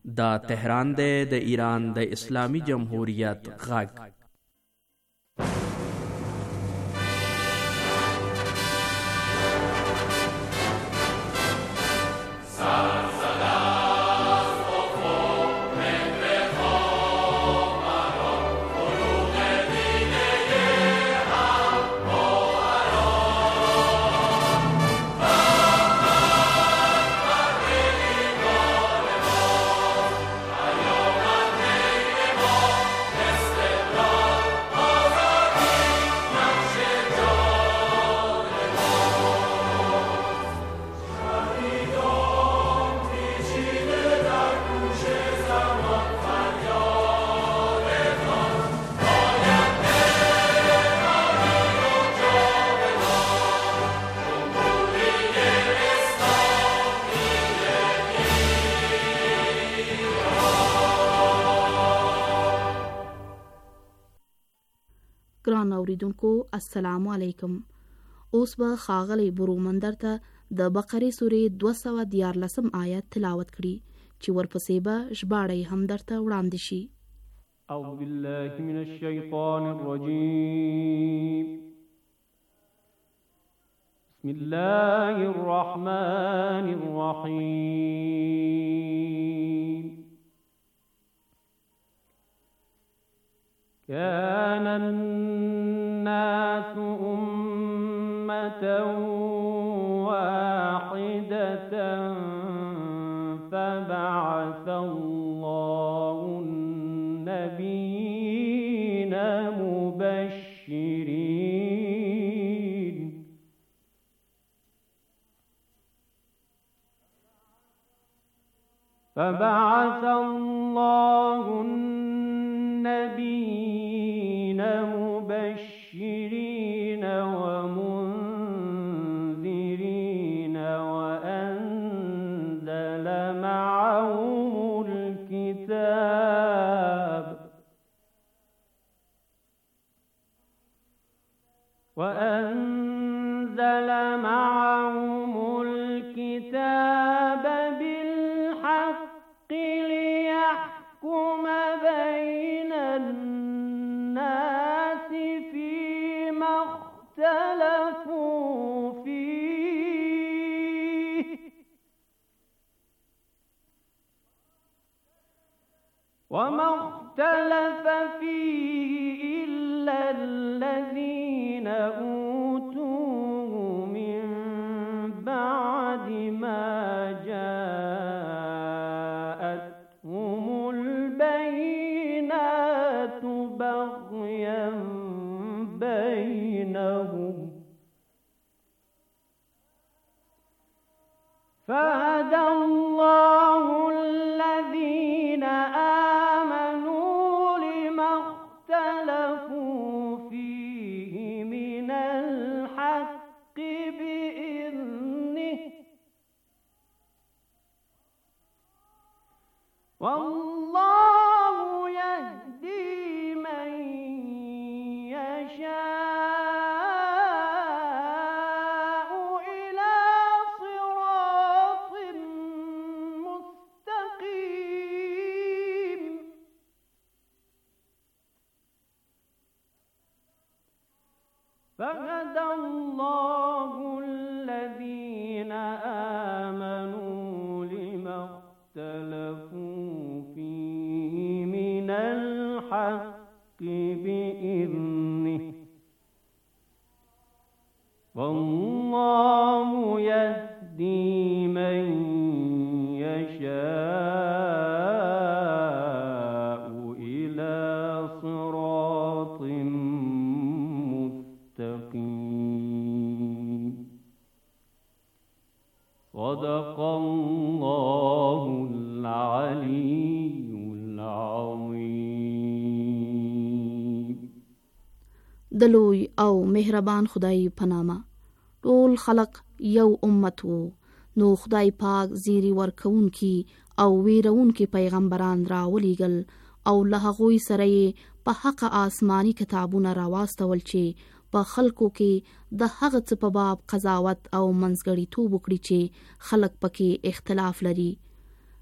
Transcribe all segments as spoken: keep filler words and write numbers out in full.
دا تهران دی د ایران د اسلامی جمهوریت غږ. ګران اوریدونکو السلام علیکم. اوس به ښاغلی برومندر ته د بقرې سورې دوه سوه دیارلسم آیت تلاوت کړي چې ورپسې به ژباړه هم درته وړاندې شي. اعوذ بالله من الشیطان الرجیم. بسم الله الرحمن الرحیم. كان الناس أمة واحدة فبعث الله النبيين مبشرين فبعث الله النبيين مبشرين ومنذرين وأنزل معهم الكتاب وأنزل معهم الكتاب بالحق ليحكم بين الناس فيما اختلفوا فيه وما اختلف فيه إلا الذين أوتوه من بعد ما جاءتهم البينات بغيا بينهم فهدى الله الذين آمنوا لما اختلفوا فيه من الحق بإذنه والله يهدي من يشاء إلى صراط مستقيم. فهدى الله الذين آمنوا لما اختلفوا فيه من الحق بإذنه والله يهدي من يشاء إلى صراط مستقيم. صدق الله العلي العظيم. د لوی او مهربان خدای په نامه. ټول خلق یو امت وو، نو خدای پاک زیری ورکوونکی او ویرونکی پیغمبران را ولیږل او له هغوی سره یې په حق آسماني کتابونه راواستول چې په خلکو کې د هغه څه په باب قضاوت او منځګړیتوب وکړي چې خلک پکې اختلاف لري.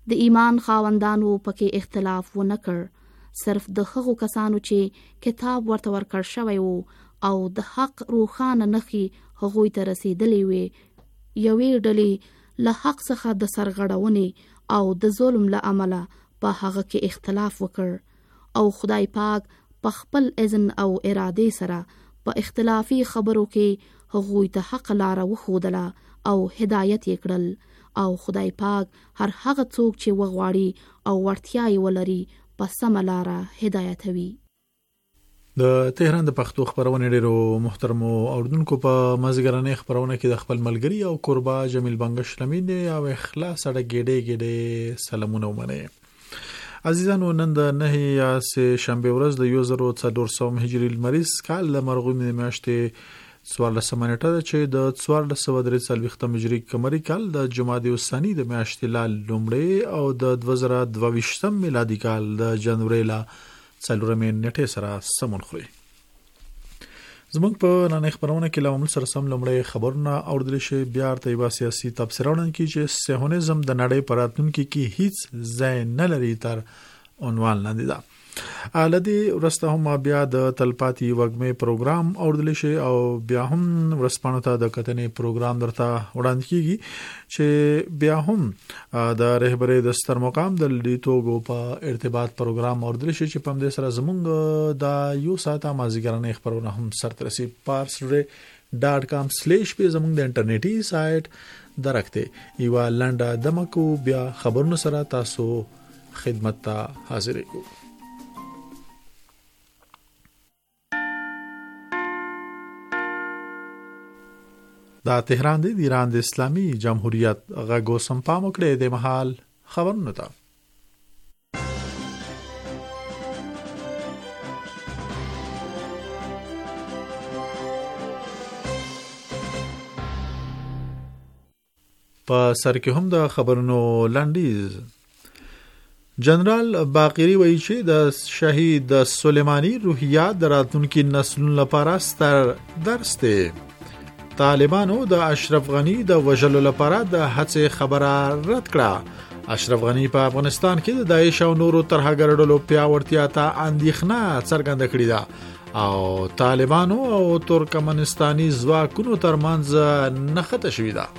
د ایمان خاوندانو پکې اختلاف ونه کړ، صرف د هغو کسانو چې کتاب ورته ورکړ شوی وو او د حق روښانه نښې هغوی ته رسېدلې وې، یوې ډلې له حق څخه د سرغړونې او د ظلم له امله په هغه کې اختلاف وکړ او خدای پاک په خپل اذن او ارادې سره په اختلافي خبرو کې هغوی ته حق لاره وښودله او هدایت یې کړل، او خدای پاک هر هغه څوک چې وغواړي او وړتیا یې ولري په سمه لاره هدایتوي. د تهران د پښتو خبرونه ډیرو محترمو اوردونکو په مازیګرانه خبرونه کې د خپل ملګری او قربا جمیل بنگش لمین او اخلاص سره ګډه ګډه سلامونه ومنه. عزیزانو، نن د نه یا سه شنبه ورځ د یو زر څلور سوه هجری المریض کال د مرغومي میاشتې څوارلسمه نیټه ده چې د څوارلس سوه درې څلوېښتم هجري قمري کال د جمادی الثاني د میاشتې لا لومړۍ او د دوه زره دوه ویشتم میلادي کال د جنوري لا څلورمې نیټې سره سمون خوري. زموږ په نن خبرونه کې لومړی سره سم لومړی خبرونه اوردل شي، بیا ارتباط سیاسي تبصرهونه کې چې صهیونیزم د نړۍ پر راتلونکي کې هیڅ ځای نه لري تر عنوان لاندې ده. الدی ورسته هم بیا د تلپاتي وګمې پروګرام اوردل شي او بیا هم ورسپانو ته د کتنې پروګرام درته وړاندې کیږي چې بیا هم د رهبری د ستر مقام د لیټوګو په ارتباط پروګرام اوردل شي چې په دې سره زمونږ د یو ساعته مازیګرانه خبرونه هم سرترسي پارسره ډاټ کام سلیش په زمونږ د انټرنیټي سایت درکته یو لنډه دمکو بیا خبرونه سره تاسو خدمت ته حاضر یو. دا تهران دی د ایران د اسلامي جمهوریت غږو سمپام کړي د محل خبرونه ده. په سر کې هم د خبرونو لنډیز. جنرال باقری وایي چې د شهید سلیمانی روحیات د راتلونکي نسلونو لپاره ستر درس دی. طالبانو د اشرف غنی د وژلو لپاره د هڅې خبره رد کړه. اشرف غنی په افغانستان کې د داعش او نورو ترهګرډلو پیاوړتیا ته اندېښنه څرګنده کړې ده او طالبانو او ترکمنستاني ځواکونو ترمنځ نښته شوې ده.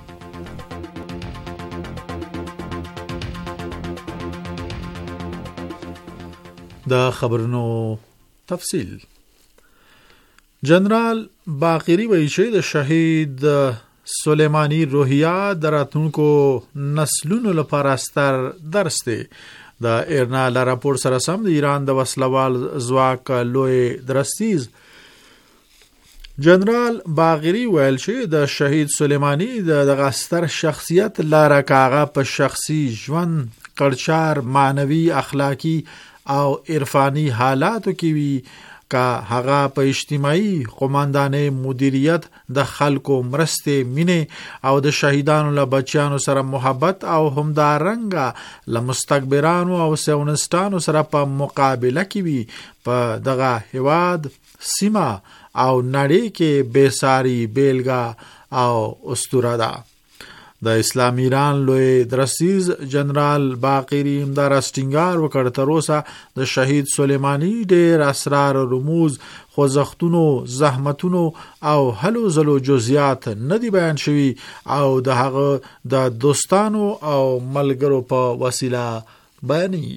د خبرونو تفصیل. جنرال باقری وایي چې د شهید سلیمانی روحیه د راتلونکو نسلونو لپاره ستر درس دی. د ایرنا ل راپور سره سم د ایران د وسلوال ځواک لوی درستیز جنرال باقری ویل چې د شهید سلیمانی د دغه ستر شخصیت لاره کاغه په شخصي ژوند کړچار معنوي اخلاقی او عرفانی حالاتو کې وی کا هغه په اجتماعي قوماندانې مدیریت د خلکو مرستې مینه او د شهیدانو له بچیانو سره محبت او همدارنګه له مستكبرانو او سیونستانو سره په مقابله کې وي په دغه هواد سیمه او نړۍ کې بیساری بیلګه او اسطوره ده. د اسلام ایران لوی درسیز جنرال باقری همدار استنګار وکړ تر اوسه د شهید سلیمانی ډېر اسرار رموز خوځښتونو زحمتونو او هلو زلو جزئیات نه دی بیان شوی او د هغه د دوستانو او ملګرو په وسیله بیانې.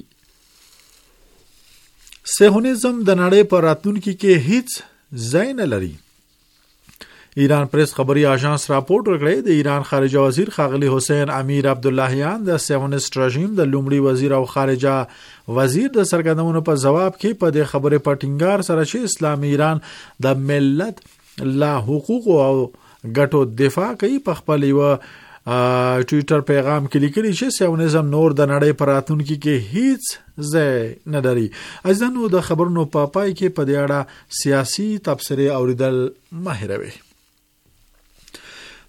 صهیونیزم د نړۍ په راتلونکي کې هیڅ ځای نه لري. ایران پریس خبري اژانس راپورټ ورکړی د ایران خارجه وزیر خاغلی حسین امیر عبداللهیان د صهیونیست رژیم د لومړي وزیر او خارجه وزیر د سرګردونو په جواب کې په دې خبره پټینګار سره چې اسلامي ایران د ملت لا حقوق او ګټو دفاع کوي په خپل یو ټویټر پیغام کې لیکلي چې صهیونیزم نور د نړۍ پر راتلونکي کې هیڅ ځای نه لري. ځینو د خبرونو په پای کې په دې اړه سیاسي تبصره اوریدل ماهروي.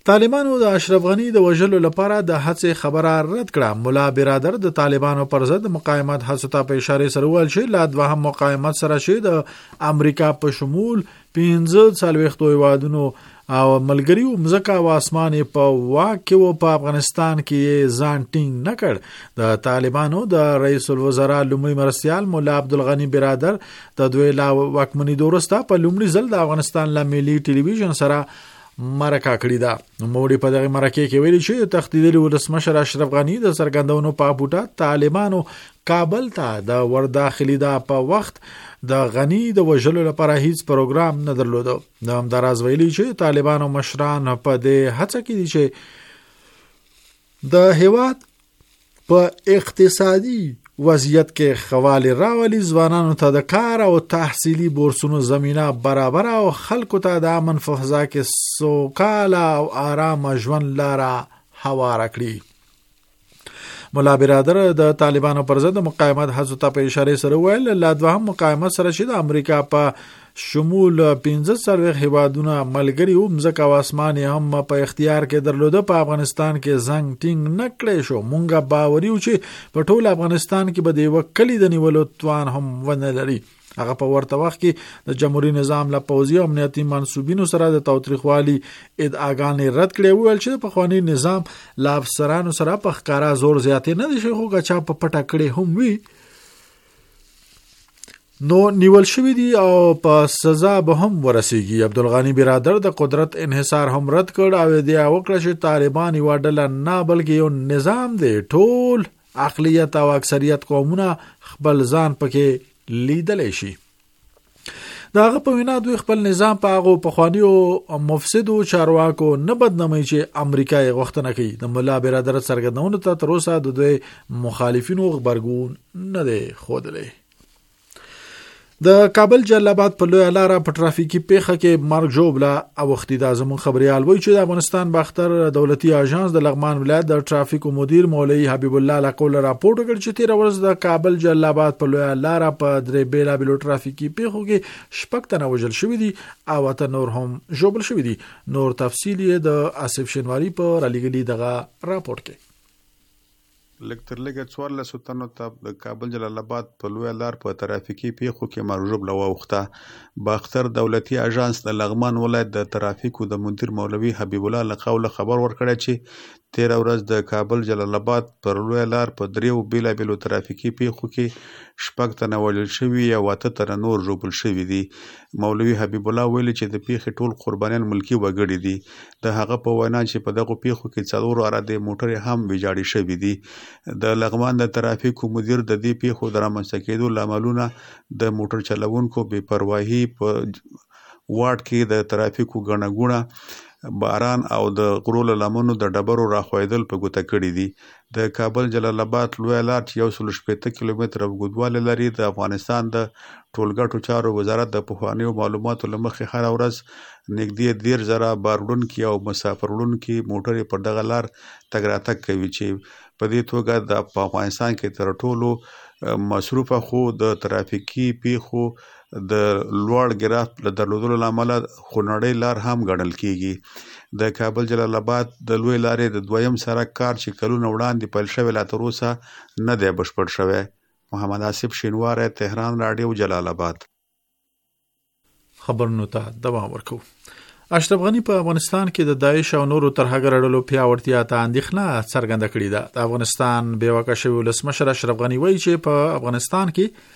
طالبانو د اشرف غنی د وژلو لپاره د هڅې خبره رد کړه. مولا برادر د طالبانو پر ضد مقاومت هڅو ته په اشاره سره وویل چې لا دوهم مقاومت سره چې د امریکا په شمول پنځه څلوېښتو هیوادونو او ملګریو مځکه او اسمان په واک کې و په افغانستان کې ځان ټینګ نه کړ. د طالبانو د رئیس الوزرا لومړي مرستیال مولا عبدالغنی برادر د دوی لا واکمنۍ وروسته په لومړي ځل د افغانستان له ملي ټلویزیون سره مرکه کړې ده. نوموړي په دغه مرکه کې ویلي چې تهدیدي ولسمشر اشرف غنی د سرګندونو په بوټه طالبانو کابل ته د ورداخلي دا په وخت د غنی د وژلو لپاره هیڅ پروګرام نه درلود. د همداراز ویلي چې طالبانو مشران په دې هڅه کې دي چې د هیواد په اقتصادي وضعیت کې خواله راولي، ځوانانو ته د کار او تحصیلي بورسونو زمينه برابر او خلکو ته د امن په فضا کې سوکاله او آرام ژوند لاره هواره کړي. مولا برادر د طالبانو پر ضد مقاومت هڅو ته په اشاره سره ویل لا دوهم مقاومت سره چې د امریکا په شمول پنځه څلوېښت هیوادونه ملګری او مځکه او اسمان هم په اختیار کې درلوده په افغانستان کې زنګ ټینګ نه کړی شو. مونږه باوري و چې په ټول افغانستان کې به د یو کلی د نیولو توان هم ونه لري. هغه په ورته وخت کې د جمهوریت نظام له پوځي او امنیتي منسوبینو سره د تاوتریخوالي ادعاګانې رد کړې ویل چې په خواني نظام لا افسرانو سره په ښکارا زور زیاتې نه دي شي خو چا په پټه کړې هم وي نو نیول شوی دی او په سزا به هم ورسیږي. عبدالغنی برادر د قدرت انحصار هم رد کړ او د وکړه چې طالبان یو ډله نه بلکې یو نظام دی، ټول اقلیت او اکثریت قومونه خپل ځان پکې لیدلی شي. دا هغه په وینا دوی خپل نظام په هغه پخوانیو مفسدو چارواکو نه بدنامي چې امریکا یې غوښتنه کوي. د مولا برادر څرګندونه ته تر اوسه د دوی مخالفینو خبرګون نه دی ښودلی. د کابل جلال په لوی لاره په ټرافیکي پیښه کې مرګ ژوبله اوښتې ده. زموږ خبريال وایي چې د افغانستان باختر دولتي اژانس د لغمان ولایت د ټرافیکو مدیر مولوي حبیب الله لقول راپورټ وکړ چې تیر ورځ د کابل جلال په لوی لاره په درې بیلابیلو ټرافیکي پیښو کې شپږ تنه وژل شوي دي او اته نور هم ژوبل شوي دي. نور تفصیل یې د آصف شینواری په رالیږلي دغه راپورټ کې. لږ تر لږه څوارلسو تنو ته د کابل جلال آباد په لویه لار په ترافیکي پیښو کې مرګ ژوبله واوښته. باختر دولتي اژانس د لغمان ولایت د ترافیکو د مدیر مولوي حبیب الله له قوله خبر ورکړی چې تیره ورځ د کابل جلال آباد پر لویه لار په دریو بیلابیلو ترافیکي پیښو کې شپږ تنه وژل شوي او اته تنه نور ژوبل شوي دي. مولوي حبیب الله ویلي چې د پیښې ټول قربانیان ملکي وګړي دي. د هغه په وینا چې په دغو پیښو کې څلور عراده موټرې هم ویجاړې شوي دي. د لغمان د ترافیکو مدیر د دې پیښو د رامنځته کېدو لاملونه د موټر چلوونکو بې پرواهي په واټ کې د ترافیکو ګڼه ګوڼه باران او د غرو له لمنو د ډبرو راخوېدل په ګوته کړي دي. د کابل جلال آباد لویه لار چې یو سل شپېته کیلومتره اوږدوالی لري د افغانستان د ټولګټو چارو وزارت د پخوانیو معلوماتو له مخې هره ورځ نږدې دېرش زره بار وړونکي او مسافر وړونکي موټرې پر دغه لار تګ راتګ کوي چې په دې توګه د په افغانستان کې تر ټولو مصروفه خو د ترافیکي پیښو د لوړ ګراف له درلودلو له امله خونړۍ لار هم ګڼل کیږي. د کابل جلال آباد د لوی لارې د دویم سړک کار چې کلونه وړاندې پیل شوی لا تر اوسه نه دی بشپړ شوی. محمد آصف شینواری، تهران رادیو، جلال آباد. خبرونو ته دوام ورکو. اشرف غنی په افغانستان کې د داعش او نورو ترهګر ډلو پیاوړتیا ته اندېښنه څرګنده کړې ده. د افغانستان بیواکه شوی ولسمشر اشرف غنی وایي چې په افغانستان کې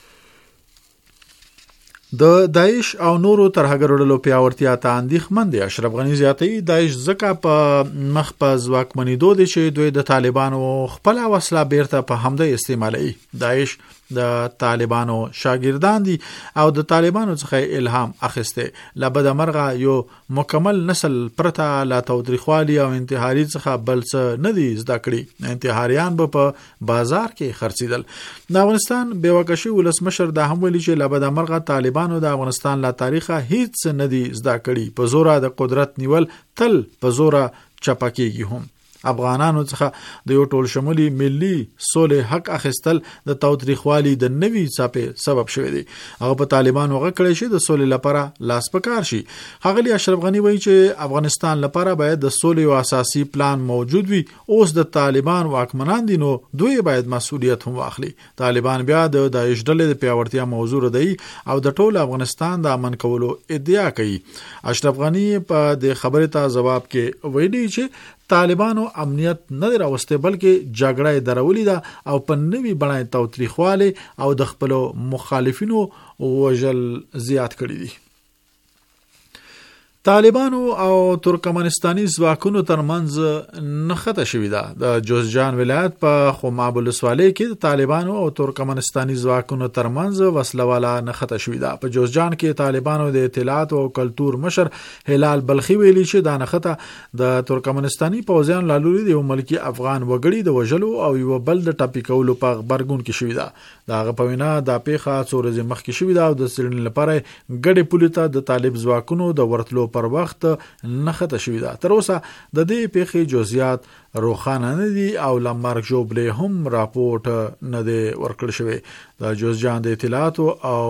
د داعش او نورو ترهګر ډلو پیاوړتیا ته اندېښمن دي. اشرف غنی زیاتوي داعش ځکه په مخ په ځواکمنېدو دي چې دوی د طالبانو خپل وسله بیرته په همدې استعمالوي. داعش د طالبانو شاګردان دي او د طالبانو څخه الهام اخیسته. لبد مرغه یو مکمل نسل پرته لا تاوتریخوالي او انتحاري څخه بل څه نه دي زده کړي. انتحاریان به په بازار کې خرڅیدل. د افغانستان بیواکشي ولسمشر دا هم ویلي چې لبد مرغه طالبانو د افغانستان لا تاریخه هیڅ نه دي زده کړي. په زوره د قدرت نیول تل په زوره چپکیږي هم. افغانانو څخه د یو ټول شمولي ملي سولې حق اخیستل د تاوتریخوالي د نوي څاپې سبب شوی دی. هغه په طالبانو غږ شي د سولې لپاره لاس پکار شي. ښاغلي اشرف غنی وایي چې افغانستان لپاره باید د سولې یو اساسي پلان موجود وي. اوس د طالبان واکمنان دي نو دوی باید مسؤلیت هم واخلي. طالبان بیا د داعش ډلې د پیاوړتیا موضوع ردی او د ټول افغانستان د امن کولو ادعا کوي. اشرف غنی په د خبرې ته جواب کې ویلي چې طالبانو امنیت نه راوسته بلکې جګړه درولې ده او په نوي بڼه تاوتریخواله او د خپل مخالفینو وژل زیات کړی دي. طالبانو او ترکمنستاني ځواکونو ترمنځ نښته شوې ده. د جوزجان ولایت په خماب ولسوالۍ کې د طالبانو او ترکمنستاني ځواکونو ترمنځ وسلواله نښته شوې ده. په جوزجان کې طالبانو د اطلاعات او کلتور مشر هلال بلخي ویلي چې دا نښته د ترکمنستاني پوځیان لالوري د یو ملکی افغان وګړي د وژلو او یو بل د ټاپي کولو په خبرګون کې شوې ده. دا غپوینا د پیخه څو ورځې مخکې شوې ده او د سرن لپاره ګډه پولیټه د طالب ځواکونو د ورتلو پر وخت نخته شوې ده. تر اوسه د دې پیښې جزئیات روښانه نه دي او لمرګ جوبلې هم راپورټ نه دی ورکړل شوی. د جوزجان د اطلاعات او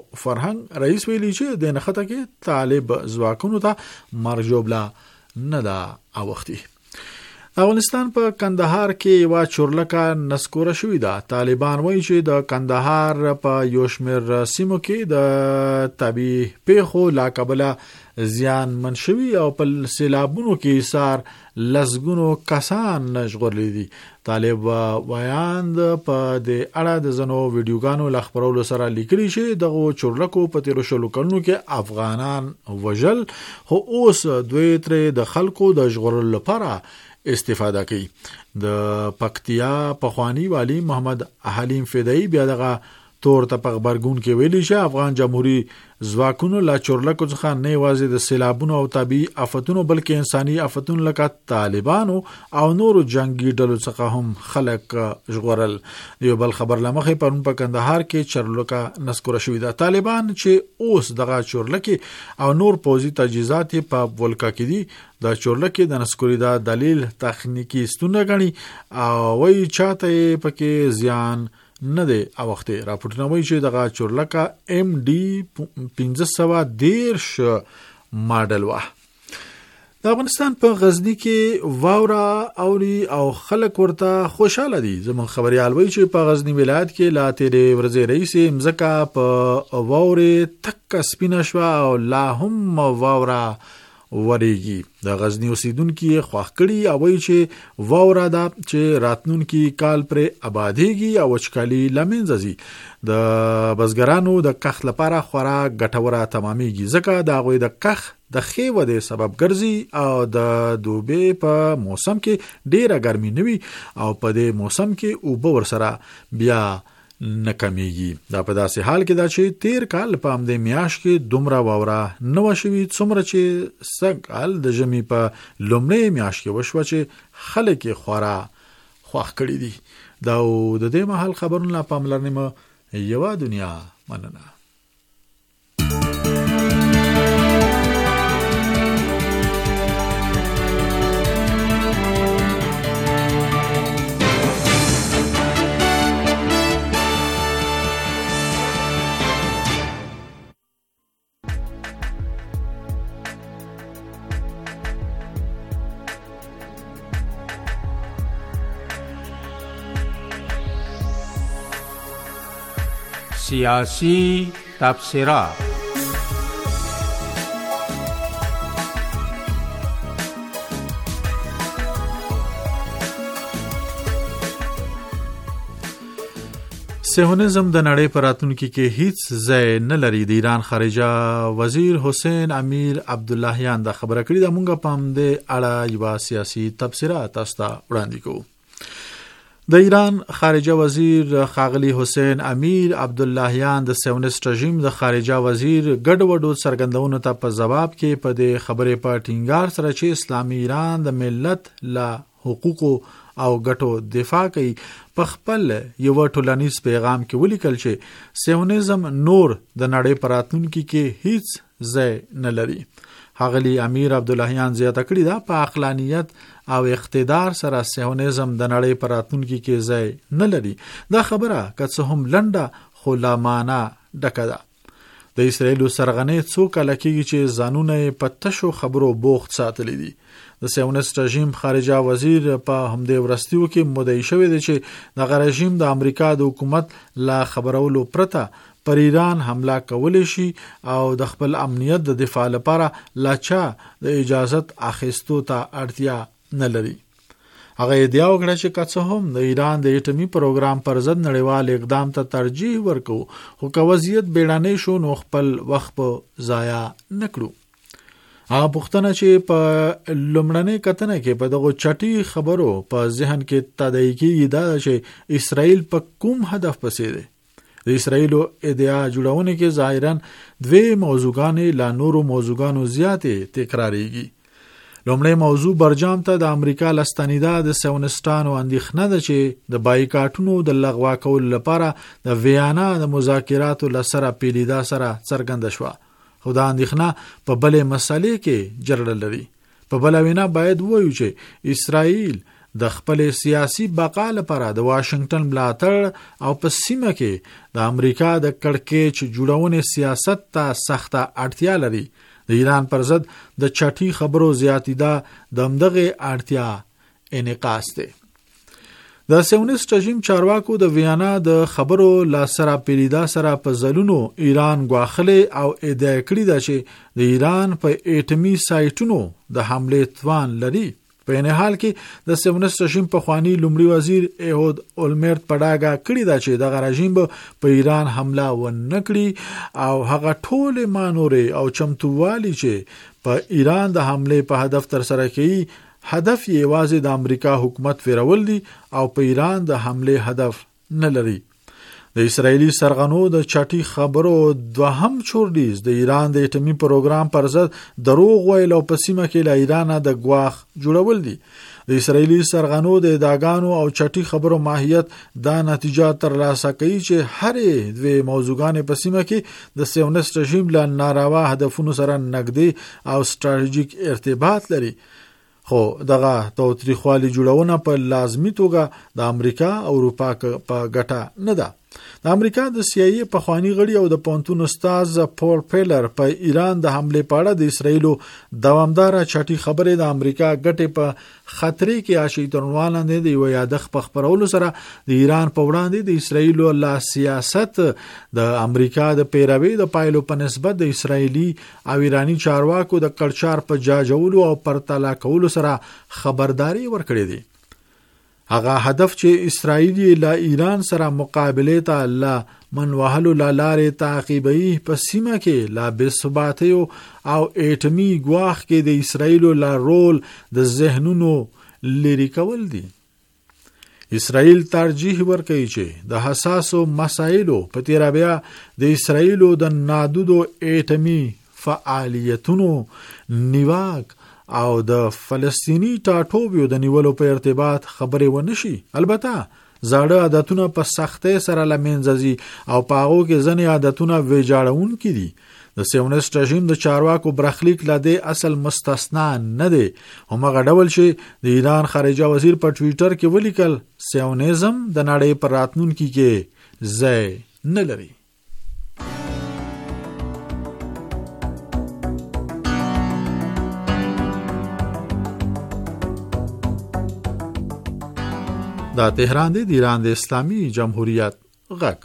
فرهنګ رئیس ویلي چې د نخته کې طالب ځواکونو ته مرګ جوبله نه ده اوختي. افغانستان په کندهار کې یو چورلکه نسکوره شوې ده. طالبان وایي چې د کندهار په یو شمېر سیمو کې د طبي پیښو لا کبله زیان منشوي او په سیلابونو کې ایثار لسګونو کسان ژغورلي دي. طالب وایاند په د اړه د زنو ویډیوګانو لخبرولو سره لیکلي چې دغه چورلکو په تیرو شلو کلونو کې افغانان وژل خو اوس دوی تر د خلکو د ژغورلو لپاره استفاده کوي. د پکتیا پخوانی والی محمد حلیم فدایی بیا دغه تور ته په خبرګون کې ویلي چې افغان جمهوریت ځواکونو لا چورلکو څخه نه یوازې د سیلابونو او طبي آفتونو بلکې انساني آفتونو لکه طالبانو او نورو جنگي ډلو څخه هم خلک ژغورل. یو بل خبر لمخې پرون په کندهار کې چورلکه نسکوره شوې ده. طالبان چې اوس دغه چورلکه او نور پوځي تجهیزات په ولکه کې دي د چورلکه د نسکوري دا دلیل تخنیکی ستونه غني او وایي چاته پکې زیان نه دی اوخته. راپورټونه وایي چې دغه چورلکه ام ډي پنځه سوه دېرش ماډل وه. د افغانستان په غزنی کې واورا اوري او خلک ورته خوشاله دي. زموږ خبريال وایي چې په غزنی ولایت کې لا تیرې ورځې رئیس مزکه په واورې تک سپینه شو او لا هم واورا وریږي. د غزنی اوسیدونکو خوښ کړي او وایي چې واوره دا چې راتلونکي کال پر آبادیږي او وچکالي لمنځه ځي. د بزګرانو د کښت لپاره خورا ګټوره تمامېږي ځکه دا غوي د کښت د ښې ودې سبب ګرځي او د دوبه په موسم کې ډیره ګرمي نوي او په دې موسم کې اوبه ورسره بیا نه کمیږي. دا په داسې حال کې دا چې تیر کال په همدې میاشت کې دومره واوره نه وشوي څومره چې سږکال د ژمي په لومړۍ میاشت کې وشوه چې خلک یې خورا خوښ کړي دي. دا د دې مهال خبرونه پاملرنه یو دنیا مننه. سیاسی تبصرات. صهیونیزم د نړۍ په راتلونکي کې هیڅ ځای نه لري. د ایران خارجه وزیر حسین امیر عبداللهیان دا خبره کړې ده. مونږ په همدې اړه یو سیاسي تبصره تاسو ته وړاندې کوو. د ایران خارجه وزیر ښاغلی حسین امیر عبداللهیان د صهیونیست رژیم د خارجه وزیر ګډ وډو څرګندونو ته په جواب کې په دې خبرې په ټینګار سره چې اسلامي ایران د ملت له حقوقو او ګټو دفاع کوي په خپل یو ټولنیز پیغام کې ولیکل چې صهیونیزم نور د نړۍ په راتلونکي کې هیڅ ځای نه لري. ښاغلي امیر عبداللهیان زیاته کړې ده په عقلانیت او اقتدار سره صهیونیزم د نړۍ په راتلونکي کې ځای نه لري. دا خبره که څه هم لنډه خو لا معنا ډکه ده. د اسرایلو سرغنې څو کاله کېږي چې ځانونه یې په تشو خبرو بوخت ساتلی دي. د صهیونیست رژیم خارجه وزیر په همدې ورستیو کې مدعي شوی دی چې دغه رژیم د امریکا د حکومت لا خبرولو پرته پر ایران حمله کولی شي او د خپل امنیت د دفاع لپاره لا چا د اجازت اخیستو ته اړتیا نه لري. هغه ادعا وکړه چې که څه هم د ایران د اټومي پروګرام پر ضد نړیوال اقدام ته ترجیح ورکو، خو که وضعیت بیړنی شو نو خپل وخت په ضایع نه کړو. هغه پوښتنه چې په لومړنۍ کتنه کې په دغه چټي خبرو په ذهن کې تداعي کېږي دا چې اسرائیل په کوم هدف پسې دی. د اسرائیلو ادعا جوړونه کې ظاهراً دوه موضوعګانې لا نورو موضوعګانو زیاتې تکراریږي. لومړی موضوع برجام ته د امریکا لستنیدا د صهیونیستانو اندېښنه ده چې د بایکاټونو د لغوه کولو لپاره د ویانا د مذاکراتو لسره پیلیدا سره څرګنده شوه. خو دا اندېښنه په بلې مسلې کې جرړه لري. په بله وینا باید ووایو چې اسرائیل د خپل سیاسي بقا لپاره د واشنگټن ملاتړ او په سیمه کې د امریکا د کړکېچ جوړونې سیاست ته سخته اړتیا لري. د ایران پر ضد د چټي خبرو زیاتیدا د همدغه اړتیا انعکاس دی. د صهیونیست رژیم چارواکو د ویانا د خبرو لا سره پیلیدا سره په ځلونو ایران غواخلې او ادعا کړې ده چې د ایران په اټومي سایټونو د حمله توان لري. په این حال کې د صهیونیست رژیم په خوانی لومړي وزیر ایهود اولمرت په ډاګه کړی دا چې دغه رژیم په ایران حمله ونه کړي او هغه ټول مانورې او چمتووالي چې په ایران د حمله په هدف تر سره کوي هدف یې یوازې د امریکا حکومت فیرول دي او په ایران د حمله هدف نه لري. د اسرایلی سرغنو د چټي خبرو دوهم چورډیز د ایران د اټومي پروګرام پر ضد دروغ ویل او په سیمه کې له ایران د غواخ جوړول دي. د اسرایلی سرغنو د ادعاګانو او چټي خبرو ماهیت دا نتیجه ترلاسه کوي چې هرې دوه موضوعګانې په سیمه کې د صهیونیست رژیم له ناروا هدفونو سره نږدې او ستراتیژیک ارتباط لري. خو دغه توتریخوالي جوړونه په لازمي توګه د امریکا او اروپا په ګټه نه ده. د امریکا د سی آی ای په خوانی غړي او د پونتون استاد پول پیلر په ایران د حمله په اړه د اسرایلو دوامدار چټي خبره د امریکا ګټه په خطرې کې عاشي ترنوال نه دی و یادخ په خبرولو سره د ایران په وړاندې د اسرایلو لا سیاست د امریکا د پیروي د پایلو په نسبت د اسرایلی او ایرانی چارواکو د کلچر په جاجولو او پرتلا کولو سره خبرداري ورکړې دي. هغه هدف چې اسرائیل لا ایران سره مقابله ته لا من وهلو لا لارې تعقیبي په سیمه کې لا بثباتي او اټومي غواخ کې د اسرائیل لا رول د ذهنونو لری کول دي. اسرائیل ترجیح ورکوي چې د حساسو مسایلو په تیر بیا د اسرائیل د نادودو اټومي فعالیتونو نیواک او د فلسطینی ټاټوبیو د نیولو په ارتباط خبرې ونشي. البته زاړه عادتونه په سختۍ سره لمنځي او په هغه کې ځنې عادتونه ویجاړون کړي. د صهیونیست رژیم د چارواکو برخلیک لدی اصل مستثنا نه دی. همغه ډول چې د ایران خارجه وزیر په ټوئیټر کې ولیکل صهیونیزم د نړۍ پر راتلونکي کې ځای نه لري. دا تهران دی د ایران د اسلامي جمهوریت غږ.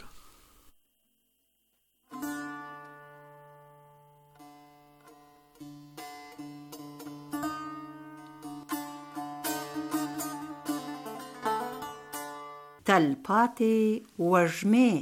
تلپاتې وږمې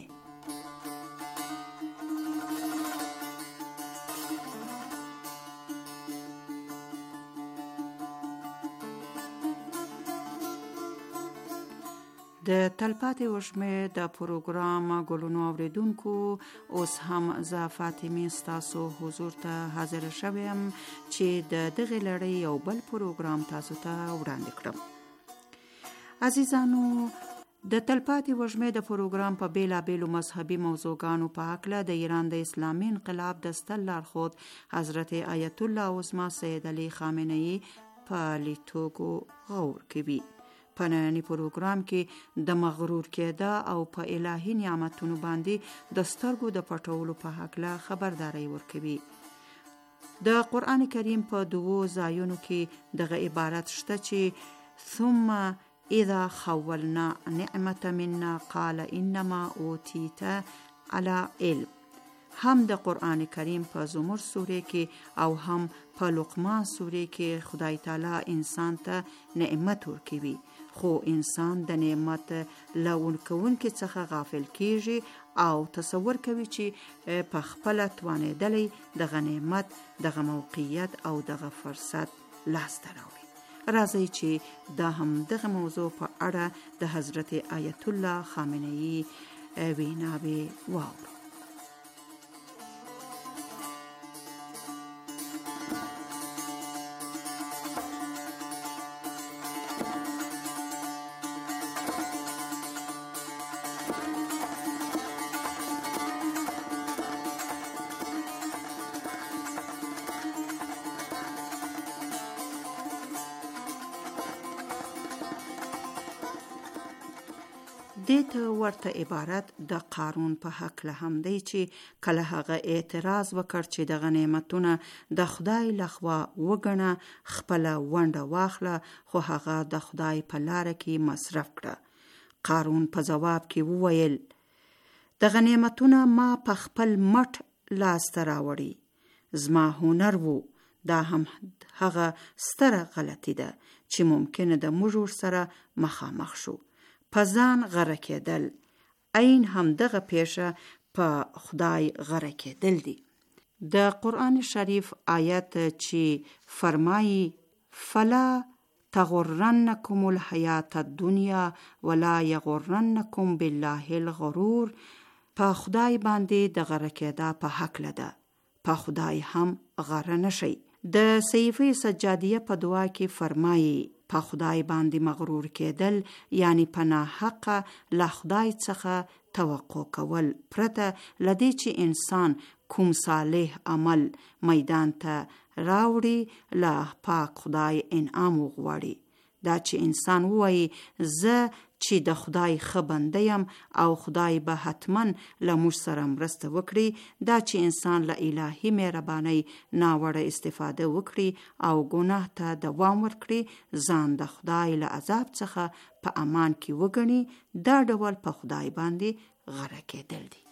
د تلپاتې وږمې د پروګرام ګلونو اوریدونکو اوس هم زه فاطمه ستاسو حضور ته حاضر شوم چې د دغه لړۍ یو بل پروګرام تاسو ته وړاندې کړم. عزیزانو، د تلپاتې وږمې د پروګرام په بیلابیلو مذهبي موضوعګانو په هکله د ایران د اسلامي انقلاب د ستر لارښود حضرت آیت الله عظما سید علي خامنه ای په لیدتوګو غور کوي. په ننني پروګرام کې د مغرور کېده او په الهي نعمتونو باندې د سترګو د پټولو په هکله خبرداري ورکوي. د قرآن کریم په دوو ځایونو کې دغه عبارت شته چې ثم اذا خولنا نعمت منا قال انما اوتیت على علم. هم د قرآن کریم په زمر سوره کې او هم په لقمان سوره کې خدای تعالی انسان ته نعمت ورکوي، خو انسان د نعمت لونکونکو څخه غافل کیږي او تصور کوي چې په خپل توانېدلې دغه نعمت، دغه موقعیت او دغه فرصت لاس ته راوړي. راځي چې دا هم دغه موضوع په اړه د حضرت آیت الله خامنه ای ویناوي واورو. دیت ورته عبارت د قارون په حق له هم دی چې کله هغه اعتراض وکړ چې د غنیمتونه د خدای لخوا وګڼه، خپل ونډه واخله، خو هغه د خدای په لاره کې مصرف کړه. قارون په جواب کې وویل د غنیمتونه ما په خپل مټ لاس ته راوړي، زما هنر وو. دا هم هغه ستره غلطی ده چې ممکنه د موږ سره مخامخ شو. په ځان غره کېدل عین هم دغه پیشه په خدای غره کېدل دي. د قرآن شریف آیت چې فرمایي فلا تغرنکم الحیات الدنیا ولا یغرنکم بالله الغرور، په خدای باندې د غره کېدا په حق لده، په خدای هم غره نشي. د صحیفه سجادیه په دعا کې فرمایي په خدای باندې مغرور کېدل یعنی په ناحقه له خدای څخه توقع کول پرته لدی چې انسان کوم صالح عمل میدان ته راوړي له پاک خدای انعام وغواړي. دا چې انسان وایي زه چې د خدای ښه بنده یم او خدای به حتما له موږ سره مرسته وکړي، دا چې انسان له الهي مهربانۍ ناوړه استفاده وکړي او ګناه ته دوام ورکړي، ځان د خدای له عذاب څخه په امان کې وګڼي، دا ډول په خدای باندې غره کېدل دي.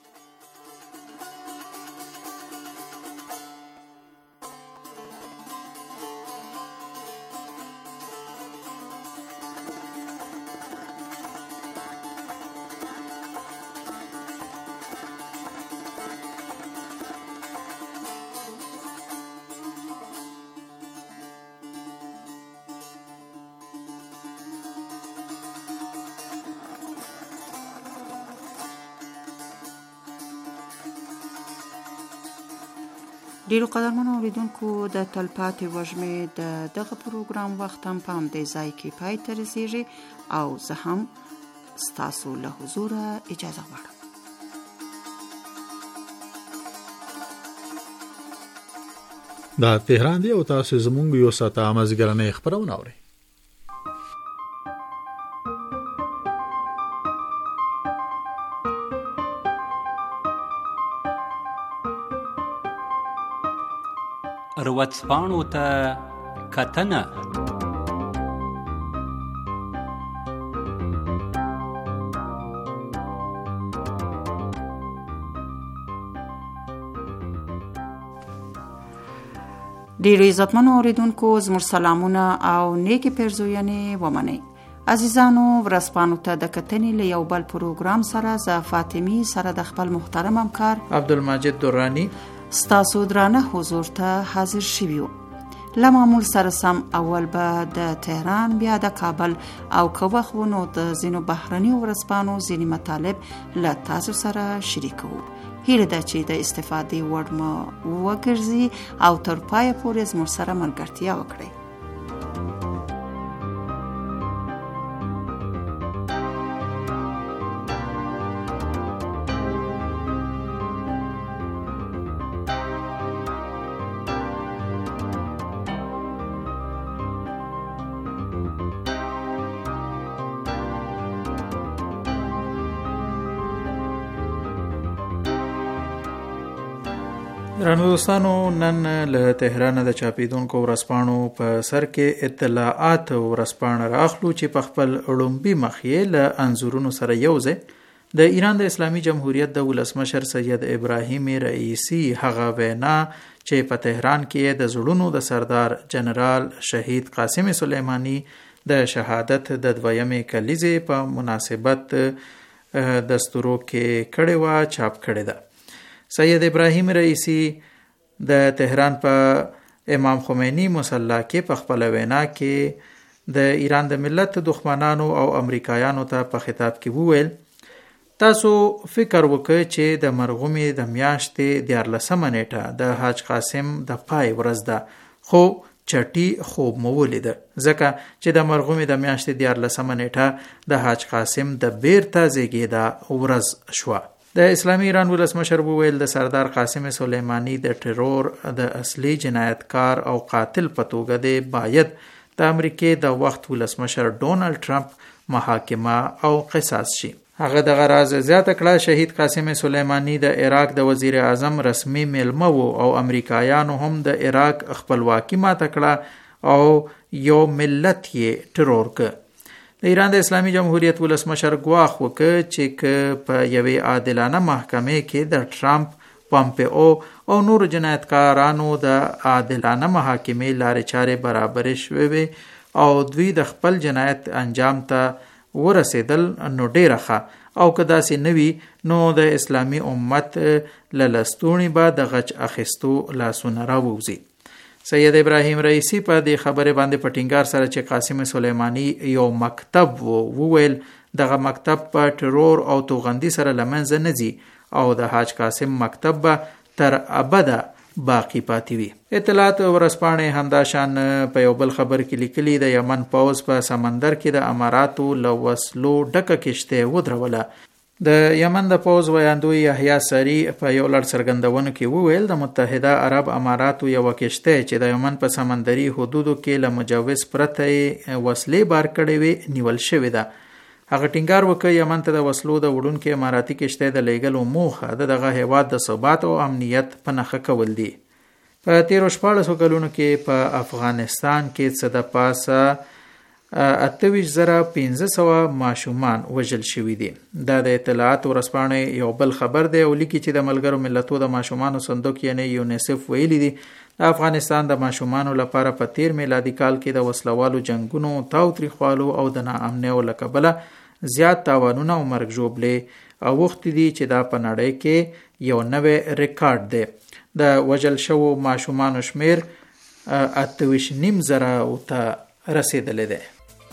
ډیرو قدرمنو اوریدونکو، د تلپاتې وږمې د دغه پروګرام وخت هم په همدې ځای کې پای ته رسیږي او زه هم ستاسو له حضوره اجازه غواړم. دا تهران دی او تاسو زموږ یو ساعته مازیګرنۍ خبرونه اورئ. روڅپاڼو ته کتنه. ډیرو عزتمنو اوریدونکو، زموږ سلامونه او نیکی پیرزوینې ومنئ. عزیزانو، ورځپاڼو ته د کتنې له یو بل پروګرام سره زه فاطمی سره د خپل محترم همکار عبدالمجید دورانی ستاسو درانه حضور ته حاضر شویو. له معمول سره سم اول به د تهران، بیا د کابل او که وخت و نو د ځینو بهرنیو ورځپاڼو ځینې مطالب له تاسو سره شریکوو. هیله ده چې د استفادې وړ مو وګرځي او تر پایه پورې زموږ سره ملګرتیا وکړئ. درنو دوستانو، نن له تهران د چاپیدونکو ورځپاڼو په سر کې اطلاعات ورځپاڼه راخلو چې په خپل لومبي مخ یې له انځورونو سره یوځای د ایران د اسلامي جمهوریت د ولسمشر سید ابراهیم رئیسی هغه وینا چې په تهران کې د زړونو د سردار جنرال شهید قاسم سلیمانی د شهادت د دویمې کلیزې په مناسبت دستورو کې کړې وه چاپ کړې ده. سید ابراهیم رئیسی د تهران په امام خمینی مصلی کې په خپل وینا کې د ایران د ملت دښمنانو او امریکایانو ته په خطاب کې وویل، تاسو فکر وکړئ چې د مرغومې د میاشتې دیارلسمه نیټه د حاج قاسم د پای ورځ ده، خو چټي خوب مو ولیده، ځکه چې د مرغومې د میاشتې دیارلسمه نیټه د حاج قاسم د بیرته زیږېدا ورځ شوه. د اسلامي ایران ولسمشر وویل د سردار قاسم سلیمانی د ټرور د اصلي جنایتکار او قاتل په توګه دی باید د امریکې د وخت ولسمشر ډونالد ټرمپ محاکمه او قصاص شي. هغه دغه راز زیاته کړه شهید قاسم سلیمانی د عراق د وزیر اعظم رسمي میلمه و او امریکایانو هم د عراق خپلواکي ماته کړه او یو ملت یې ټرور کړ. د ایران د اسلامي جمهوریت ولسمشر ګواښ وکړ چې که په یوې عادلانه محکمې کې د ټرمپ، پامپیو او نورو جنایتکارانو د عادلانه محاکمې لارې چارې برابرې شوې وي او دوی د خپل جنایت انجام ته ورسېدل نو ډېره ښه، او که داسې نه وي نو د اسلامي امت له لستوڼي به د غچ اخیستو لاسونه راووځي. سید ابراهیم رئیسی په دې خبرې باندې په ټینګار سره چې قاسم سلیمانی یو مکتب وو وویل دغه مکتب په ټرور او توغندي سره له منځه نه ځي او د حاج قاسم مکتب به تر ابده باقی پاتې وي. اطلاعات ورځپاڼې همداشان په یو بل خبر کې لیکلي د یمن پوځ په سمندر کې د اماراتو له وسلو ډکه کشتۍ ودروله. د یمن د پوځ ویاندوی یحیی سری په یو لړ څرګندونو کې وویل د متحده عرب اماراتو یوه کشتۍ چې د یمن په سمندري حدودو کې له مجوز پرته وسلې بار کړې وې نیول شوې ده. هغه ټینګار وکړ یمن ته د وسلو د وړونکې اماراتي کشتۍ د لیږلو موخه د دغه هیواد د ثبات او امنیت په نښه کول دي. په تیرو شپاړسو کلونو کې په افغانستان کې څه د پاسه اته ویشت زره پنځه سوه ماشومان وژل شوي دي. دا د اطلاعات ورځپاڼې یو بل خبر دی او لیکي چې د ملګرو ملتونو د ماشومانو صندوق یعنی یونیسف ویلي دي د افغانستان د ماشومانو لپاره په تیر میلادي کال کې د وسلوالو جنگونو، تاوتریخوالو او د ناامنیو له کبله زیات تاوانونه او مرګ ژوبلې اوښتې دي چې دا په نړۍ کې یو نوی ریکارډ دی. د وژل شوو ماشومانو شمیر اته ویشت نیم زره ته رسیدلی دی.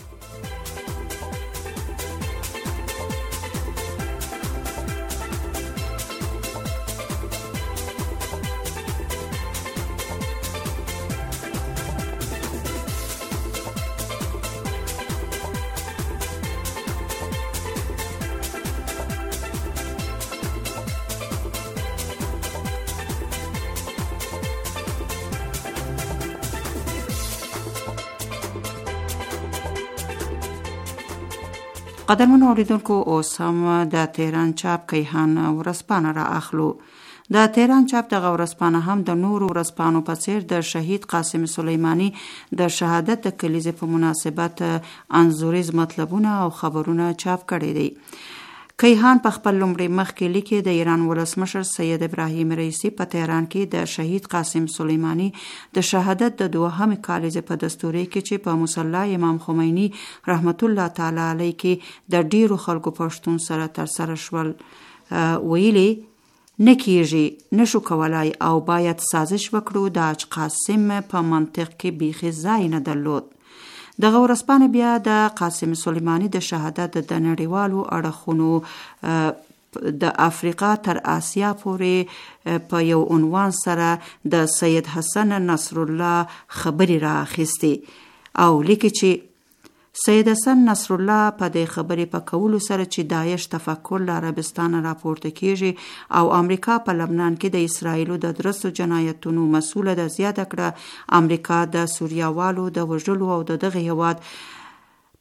قدرمنو اوریدونکو، اوس هم د تهران چاپ کیهان ورځپاڼه را اخلو. د تهران چاپ دغه ورځپاڼه هم د نورو ورځپاڼو په څیر د شهید قاسم سلیمانی د شهادت د کلیزې په مناسبت انځوریز مطلبونه او خبرونه چاپ کړي دي. کیهان په خپل لومړي مخ کې لیکي د ایران ولسمشر سید ابراهیم رئیسی په تهران کې د شهید قاسم سلیمانی د شهادت د دوهمې کالیزې په دستوري کې چې په مصلی امام خمینی رحمت الله تعالی علیه کې د ډیرو خلکو پښتون سره تر سره شول ویلي نه کیږي، نشو کولای او باید سازش وکړو. د حاج قاسم په منطق کې بیخي ځای نه درلود. دغه ورځپاڼه بیا د قاسم سلیمانی د شهادت د نړیوالو اړخونو د افریقا تر آسیا پورې په یو عنوان سره د سید حسن نصرالله خبرې را اخیستې او لیکي چې سید حسن نصرالله په دې خبرې په کولو سره چې داعش تفکر له عربستان راپورته کیږي او امریکا په لبنان کې د اسرائیلو د درستو جنایتونو مسوله ده زیاته کړه. امریکا د سوریاوالو د وژلو او د دغه هیواد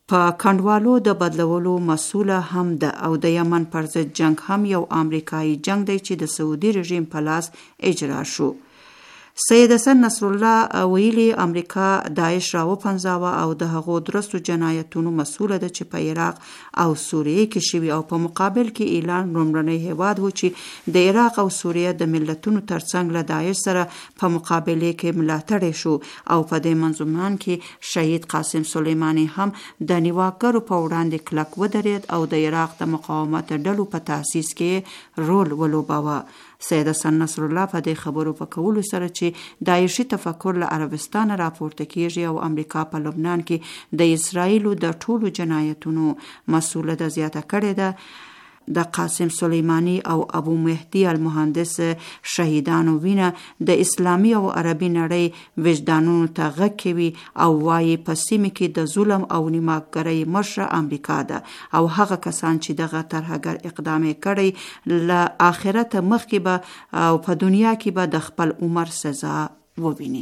په کندوالو د بدلولو مسوله هم ده او د یمن پر ضد جنگ هم یو امریکایي جنگ دی چې د سعودي رژیم په لاس اجرا شو. سید حسن نصر الله ویلي امریکا داعش راوپنځاوه او د هغو درستو جنایتونو مسوله ده چې په عراق او سوریه کې شوي او په مقابل کې ایران لومړنی هیواد و چې د عراق او سوریه د ملتونو ترڅنګ له داعش سره په مقابله کې ملاتړ شو او په دې منظومان کې شهید قاسم سلیمانی هم د نیواکګرو په وړاندې کلک ودرېد او د عراق د مقاومت ډلو په تاسیس کې رول ولوباوه. سید حسن نصر الله په دې خبرو په کولو سره چې داعشي تفکر له عربستان راپورته کیږي او امریکا په لبنان کې د اسرائیلو د ټولو جنایتونو مسؤله ده زیاته کړې ده. د قاسم سلیمانی او ابو مهدی المهندس شهیدانو وینه د اسلامی او عربي نړۍ وجدانونو ته غږ کوي او وايي په سیمه کې د ظلم او نیماګرۍ مشره امریکا ده او هغه کسان چې دغه ترهګر اقدام کړي له آخرت مخکې به او په دنیا کې به د خپل عمر سزا وویني.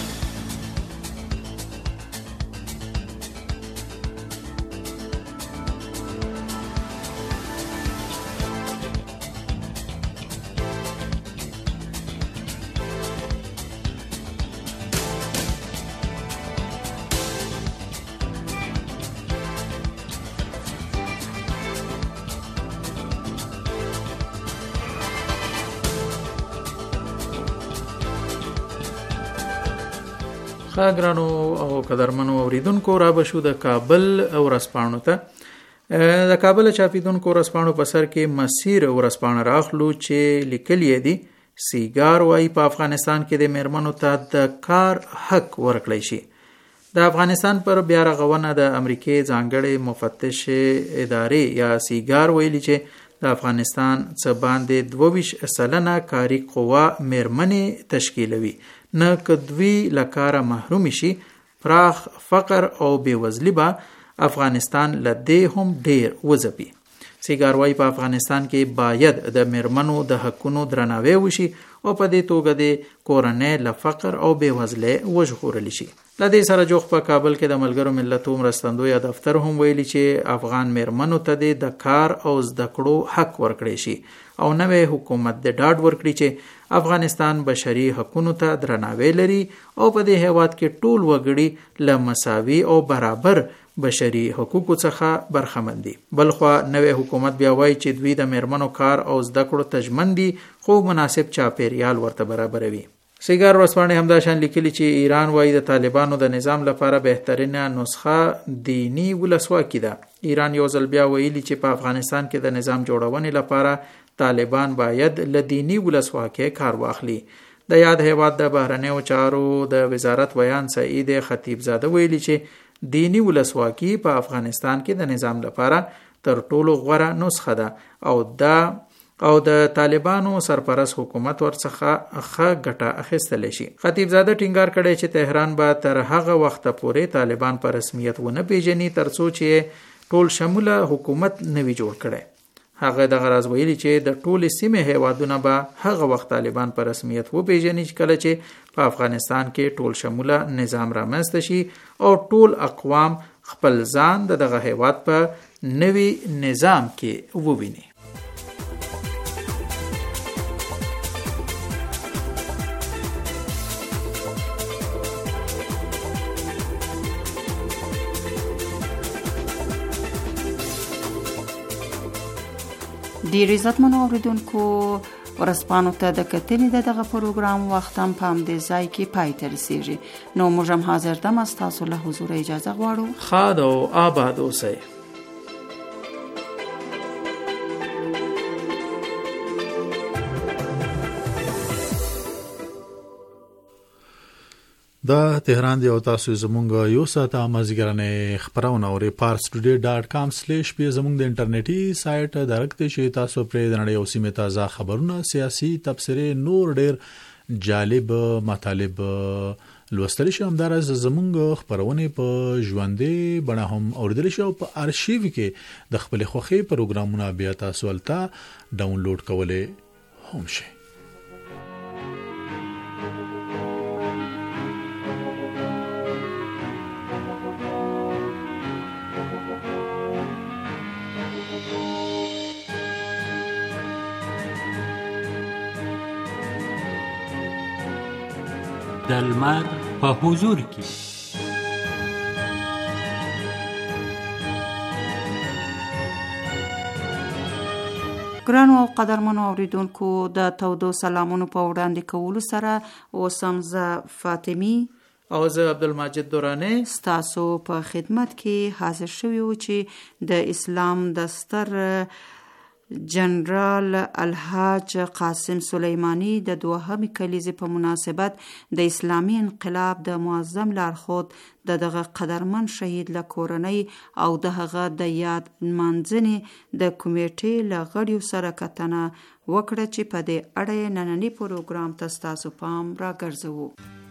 ګرانو او قدرمنو اوریدونکو را بشو د کابل ورځپاڼو ته. د کابل چاپیدونکو ورځپاڼو په سر کې مسیر ورځپاڼه راخلو چې لیکلي دي سیګار وایي په افغانستان کې د میرمنو ته د کار حق ورکړی شي. د افغانستان پر بیا رغونه د امریکای ځانګړي مفتش ادارې یا سیګار ویلي چې د افغانستان څخه باندې دوه ویشت سلنه کاري قوا میرمنې تشکیلوي. نه کدوی لکاره محروم شي پراخ فقر او بیوزلی به افغانستان لدې هم ډیر وځپي. سیګار وایي په افغانستان کې باید د میرمنو د حقونو درناوی وشي او په دې توګه د کورنۍ له فقر او بیوزلۍ وژغورل شي. له دې سره جوخ په کابل کې د ملګرو ملتونو مرستندوی دفتر هم ویلي چې افغان میرمنو ته د کار او زده کړو حق ورکړي شي او نوې حکومت د ډاډ ورکړي چې افغانستان بشري حقونو ته درناوی لري او په دې هیواد کې ټول وګړي له مساوي او برابر بشري حقوقو څخه برخمن دي. بلخوا نوې حکومت بیا وایي چې دوی د میرمنو کار او زده کړو تضمین دي خو مناسب چاپیریال ورته برابروي. سیګار ورځپاڼې همدا شان لیکلي چې ایران وایي د طالبانو د نظام لپاره بهترینه نسخه دینی ولسواکي ده. ایران یو ځل بیا ویلي چې په افغانستان کې د نظام جوړونې لپاره طالبان باید له دینی ولسواکۍ کار واخلي. د یاد هیواد د بهرنیو چارو د وزارت ویان سعید خطیب زاده ویلي چې دینی ولسواکي په افغانستان کې د نظام لپاره تر ټولو غوره نسخه ده او دا او د طالبانو سرپرست حکومت ورڅخه ښه ګټه اخیستلی شي. خطیب زاده ټینګار کړی چې تهران به تر هغه وخته پورې طالبان په رسمیت ونه پیژني ترڅو چې ټول شموله حکومت نوي جوړ کړي. هغه د غرض ویلي چې د ټول سیمه هیوادونه به هغه وخت طالبان په رسمیت وپیژني چې کله چې په افغانستان کې ټول شموله نظام رامنځته شي او ټول اقوام خپل ځان د دغه هیواد په نوي نظام کې وویني. ډیر عزتمنو اوریدونکو ورځپاڼو ته د کتنې د دغه پروګرام وخت هم په همدې ځای کې پای ته رسیږي. نو موږ هم حاضر دم ستاسو له حضور اجازه غواړو. ښاد او آباد اوسئ. دا تهران دی او تاسو زمونږ یو ساعته مازیګرنې خبرونه اوري پارس ټوډے ډاټ کام سلیش پی زمونږ د انټرنیټي سایت درکته شي تاسو پرې د نړۍ او سیمه تازه خبرونه سیاسي تبصره نور ډیر جالب مطالب لوستل شي. همدار از زمونږ خبرونه په ژوندې بڼه هم اوریدل شي او په ارشیو کې د خپل خوخي پروګرامونه بیا تاسو ولته ډاونلوډ کولای هم شي. د لمر په حضور کې. ګرانو او قدرمنو اوریدونکو، د تودو سلامونو په وړاندې کولو سره اوس هم زه فاطمی او زه عبدالمجید دورانی ستاسو په خدمت کې حاضر شوی و چې د اسلام د ستر جنرال الحاج قاسم سلیمانی د دوهمې کلیزې په مناسبت د اسلامي انقلاب د معظم لارښود د دغه قدرمن شهید له کورنۍ او د هغه د یاد نمانځنې د کمیټې له غړیو سره کتنه وکړه چې په دې اړه نننی پروګرام ته ستاسو پام راګرځوو.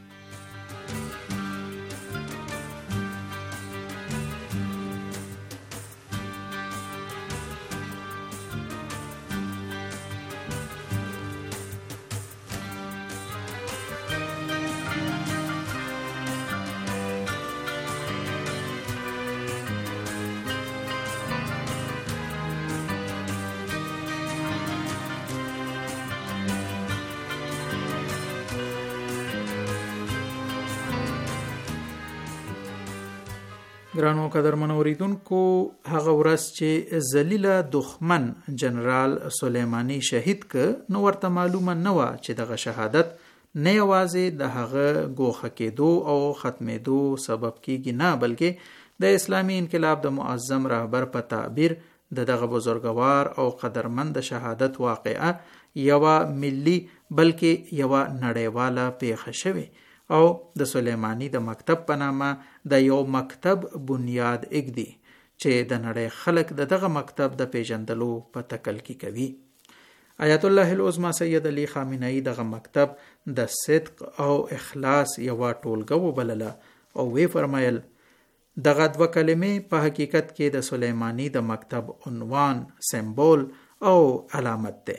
ګرانو قدرمنو اوریدونکو، هغه ورځ چې ذلیله دښمن جنرال سلیمانی شهید ک، نو ورته معلومه نه و چې دغه شهادت نه یوازې د هغه ګوښه کېدو او ختمېدو سبب کیږي، نه بلکې د اسلامي انقلاب د معظم رهبر په تعبیر د دغه بزرګوار او قدرمند شهادت واقعه یوه ملي بلکې یوه نړیواله پیښه شوې او د سلیمانی د مکتب په نامه د یو مکتب بنیاد اږدي چې د نړۍ خلک د دغه مکتب د پیژندلو په تکل کې کوي. آیت الله العظمى سید علی خامنه‌ای دغه مکتب د صدق او اخلاص یوه ټولګه وبلله او وی فرمایل دغه دوه کلمې په حقیقت کې د سلیمانی د مکتب عنوان، سمبول او علامت ده.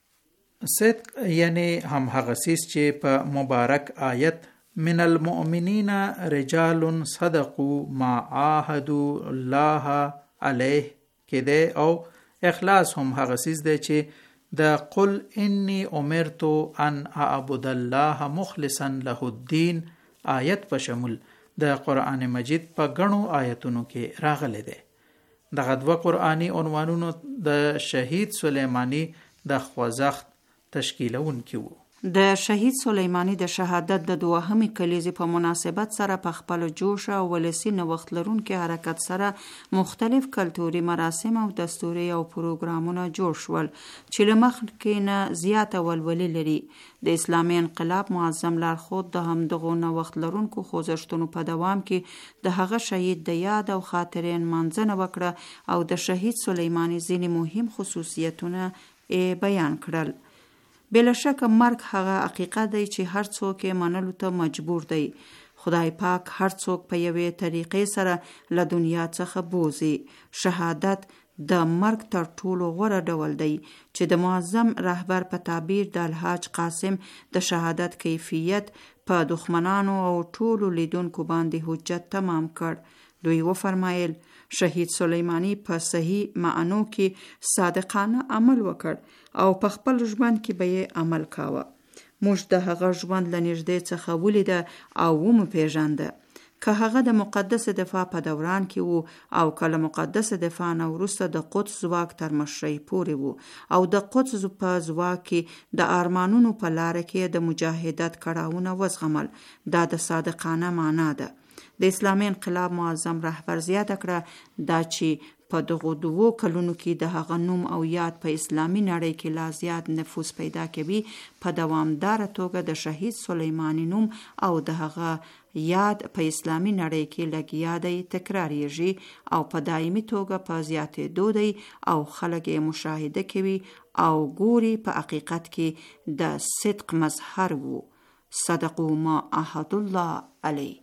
صدق یعنی هم هغه سیس چې په مبارک آیت من المؤمنین رجال صدقوا ما عاهدوا الله علیه کې ده، او اخلاص هم هغه سیس ده چې د قل انی امرت ان اعبد الله مخلصا له الدین آیت په شمول د قرآن مجید په غنو آیتونو کې راغلی ده. دغه دوه قرآنی عنوانونو د شهید سلیمانی د خوځښت تشکیلونکي وو. د شهید سلیمانی د شهادت د دوهمې کلیزې په مناسبت سره په خپل جوش او ولسی نوښت لرونکي حرکت سره مختلف کلتوري مراسم او دستوري او پروګرامونه جوړ شول چې له مخکې نه زیاته ولولې لري. د اسلامي انقلاب معظم لارښود د همدغو نوښت لرونکو خوځښتونو په دوام کې د هغه شهید د یاد او خاطرې نمانځنه وکړه او د شهید سلیمانی ځینې مهم خصوصیتونه بیان کړل. بلا شک مرګ هغه حقیقت دی چې هر څوک یې منلو ته مجبور دی. خدای پاک هر څوک په یوې طریقې سره له دنیا څخه بوزي. شهادت د مرګ تر ټولو غوره ډول دی چې د معظم رهبر په تعبیر د الحاج قاسم د شهادت کیفیت په دښمنانو او ټولو لیدونکو باندې حجت تمام کړ. دوی وفرمایل شهید سلیمانی په صحیح معنو کې صادقانه عمل وکړ او په خپل ژوند کې به یې عمل کاوه. موږ د هغه ژوند له نږدې څخه ولیده او ومو پیژانده، که هغه د مقدس دفاع په دوران کې وو او که له مقدس دفاع نه وروسته د قدس ځواک تر مشرۍ پورې وو او د قدس په ځواک کې د ارمانونو په لاره کې د مجاهدت کړاوونه وزغمل. دا د صادقانه معنا ده. د اسلامي انقلاب معظم رهبر زیاته کړه دا چې په دغو دوو کلونو کې د هغه نوم او یاد په اسلامي نړۍ کې لا زیات نفوذ پیدا کوي. په دوامداره توګه د شهید سلیمانی نوم او د هغه یاد په اسلامي نړۍ کې لګیا دی تکراریږي او په دایمي توګه په زیاتېدو دی او خلک یې مشاهده کوي او ګوري په حقیقت کې د صدق مظهر وو. صدقوا ما عاهدوا الله علیه.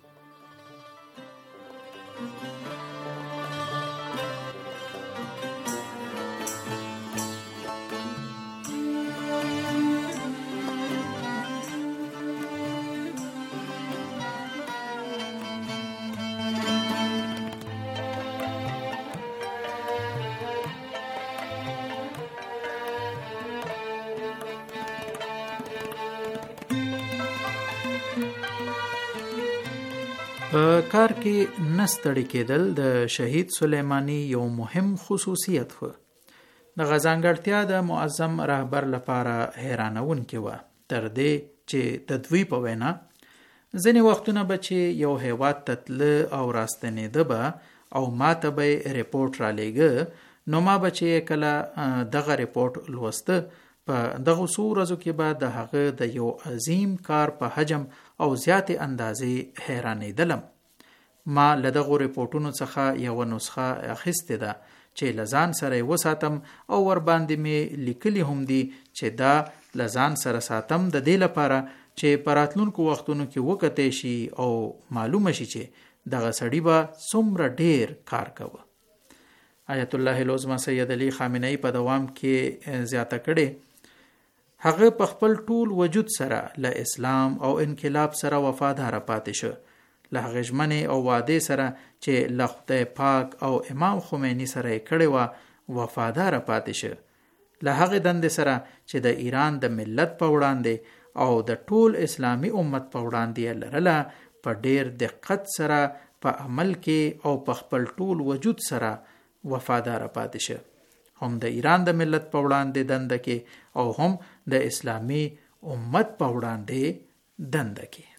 په کار کې نستړی کېدل د شهید سلیمانی یو مهم خصوصیت و. د غزانګړتیا د معظم رهبر لپاره حیرانونکې وه، تر دې چې د دوی په وینا ځینې وختونه به چې یو هیواد ته تله او راستنېده به او ما ته به یې ریپورټ را لیږه، نو ما به چې کله دغه ریپورټ لوسته په دغه څو ورځو کې به د هغه د یو عظیم کار په حجم او زیاتې اندازې حیرانېدلم. ما له دغو ریپورټونو څخه یوه نسخه اخیستې ده چې له ځان سره یې وساتم او ورباندې مې لیکلي هم دي چې دا له ځان سره ساتم د دې لپاره چې په راتلونکو وختونو کې وکتلی شي او معلومه شي چې دغه سړي به څومره ډیر کار کوه. آیت الله العظمه سید علي خامنه‌ای په دوام کې زیاته کړې، هغه په خپل ټول وجود سره له اسلام او انقلاب سره وفادار پاتې شو، له هغې ژمنې او وعدې سره چې له خدای پاک او امام خمیني سره یې کړې وه وفادار پاتې شو، له هغې دندې سره چې د ایران د ملت په وړاندې او د ټول اسلامي امت په وړاندې یې لرله، په ډیر دقت سره په عمل کې او په خپل ټول وجود سره وفادار پاتې شو، هم د ایران د ملت په وړاندې دنده کې او هم د اسلامي امت په وړاندې دنده کې.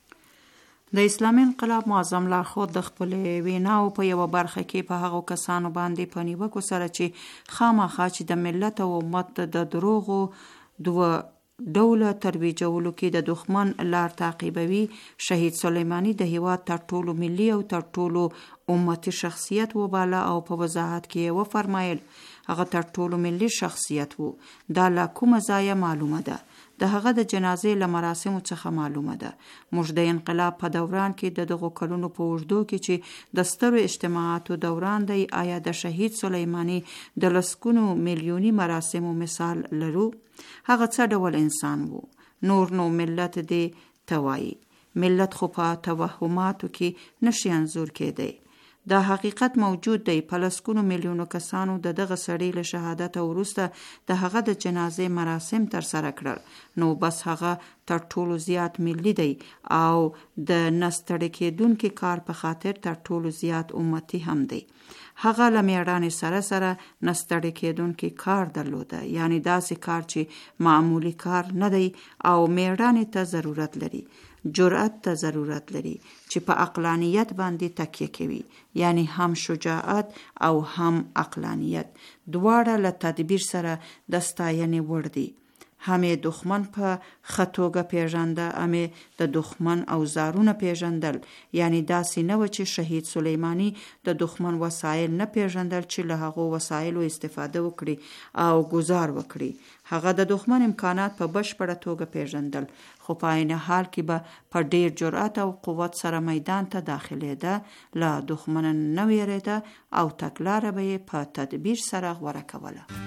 د اسلامي انقلاب معظم لارښود د خپلې ویناو په یوه برخه کې په هغو کسانو باندې په نیوکو سره چې خامخا چې د ملت او امت د دروغو دوه ډوله ترویجولو کې د دښمن لار تعقیبوي، شهید سلیمانی د هیواد تر ټولو ملي او تر ټولو امتي شخصیت وباله او په وضاحت کې وفرمایل هغه تر ټولو ملي شخصیت وو. دا له کومه ځایه معلومه ده؟ د هغه د جنازې له مراسمو څخه معلومه ده. موږ د انقلاب په دوران کې د دغو کلونو په اوږدو کې چې د سترو اجتماعاتو دوران دی، آیا د شهید سلیمانی د لسګونو میلیوني مراسمو مثال لرو؟ هغه څه ډول انسان وو؟ نور نو ملت دې توایي، ملت خو په توهماتو کې نشي انځور کېدی. دا حقیقت موجود دی. په لسګونو میلیونو کسانو د دغه سړي له شهادت وروسته د هغه د جنازې مراسم تر سره کړل، نو بس هغه تر ټولو زیات ملي دی او د نستړی کېدونکي کار په خاطر تر ټولو زیات امتي هم دی. هغه له میړانې سره سره نستړی کېدونکي کار درلوده، یعنی داسې کار چې معمولی کار نه دی او میړانې ته ضرورت لري، جرأت ته ضرورت لري چې په عقلانیت باندې تکیه کوي، یعنی هم شجاعت او هم عقلانیت دواړه له تدبیر سره د ستاینې وړ دي. همې دښمن په ښه توګه پیژنده، همې د دښمن اوزارونه پیژندل، یعنی داسې نه و چې شهید سلیمانی د دښمن وسایل نه پیژندل چې له هغو وسایلو استفاده وکړي او گزار وکړي. هغه د دښمن امکانات په بشپړه توګه پیژندل، خو په عین حال کې به په ډیر جرأت او قوت سره میدان ته داخلېده، له دښمن نه ویرېده او تګلاره به یې په تدبیر سره غوره کوله.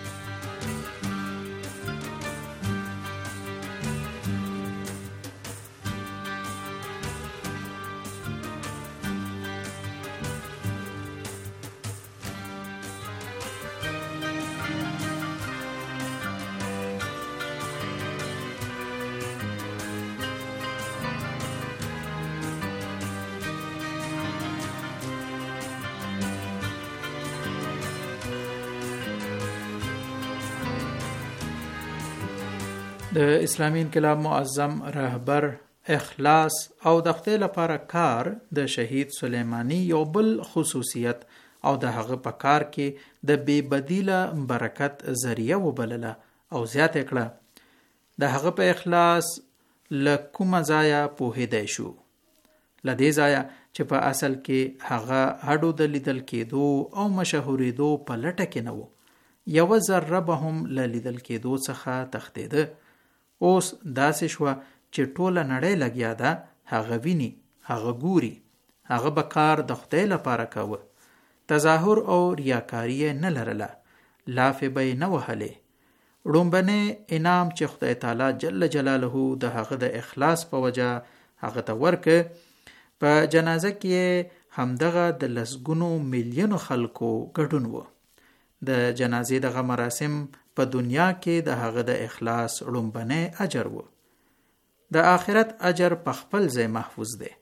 د اسلامي انقلاب معظم رهبر اخلاص او د خدای لپاره کار د شهید سلیمانی یو بل خصوصیت او د هغه په کار کې د بې بدیله برکت ذریعہ وبلله او زیات کړه. د هغه په اخلاص له کومه ځایه پوهېدی شو؟ له دې ځایه چې په اصل کې هغه هډو د لیدل کېدو او مشهورېدو په لټه کې نه و، یوه ذره به هم له لیدل کېدو څخه تښتېده. اوس داسې شوه چې ټوله نړۍ لګیا ده، هغه ویني، هغه ګوري، هغه به کار د خدای لپاره کوه، تظاهر او ریاکاری نه لرله، لافې به یې نه وهلې. ړومبنی انعام چې خدای تعالی جل جلاله د هغه د اخلاص په وجه هغه ته ورکه، په جنازه کې همدغه د لسګونو میلیونو خلکو ګډون و. د جنازې دغه مراسم په دنیا کې د هغه د اخلاص ړومبنی اجر و. د آخرت اجر په خپل ځای محفوظ دی.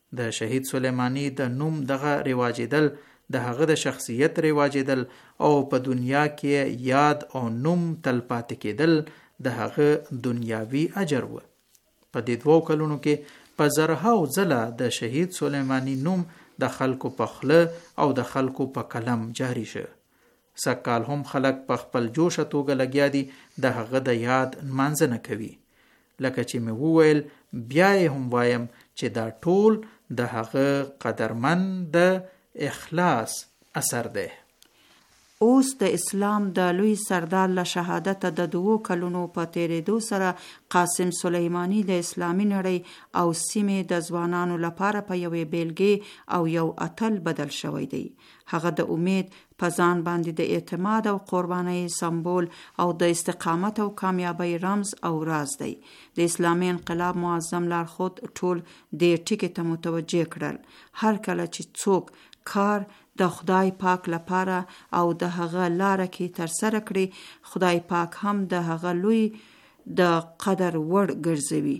د شهید سلیمانی د نوم دغه رواجېدل د هغه د شخصیت رواجېدل او په دنیا کې یاد او نوم تلپاتې کېدل د هغه دنیاوي اجر و. په دې دوو کلونو کې په زرهاو ځله د شهید سلیمانی نوم د خلکو په خوله او د خلکو په قلم جاری شه. سکال هم خلک په خپل جوشه توګه لګیا دي د هغه د یاد نمانځنه کوي. لکه چې مې وویل بیا یې هم وایم چې دا ټول د هغه قدرمند د اخلاص اثر دی. اوس د اسلام د لوی سردار له شهادت د دوو کلونو په تیریدو سره قاسم سلیمانی د اسلامي نړۍ او سیمې د ځوانانو لپاره په یوې بیلګې او یو اتل بدل شوی دی. هغه د امید په ځان باندې د اعتماد او قربانۍ سمبول او د استقامت او کامیابی رمز او راز دی. د اسلامي انقلاب معظم لارښود ټول دې ټکي ته متوجه کړل. هر کله چې څوک کار د خدای پاک لپاره او د هغه لاره کې تر سره کړي، خدای پاک هم د هغه لوی د قدر وړ ګرځوي.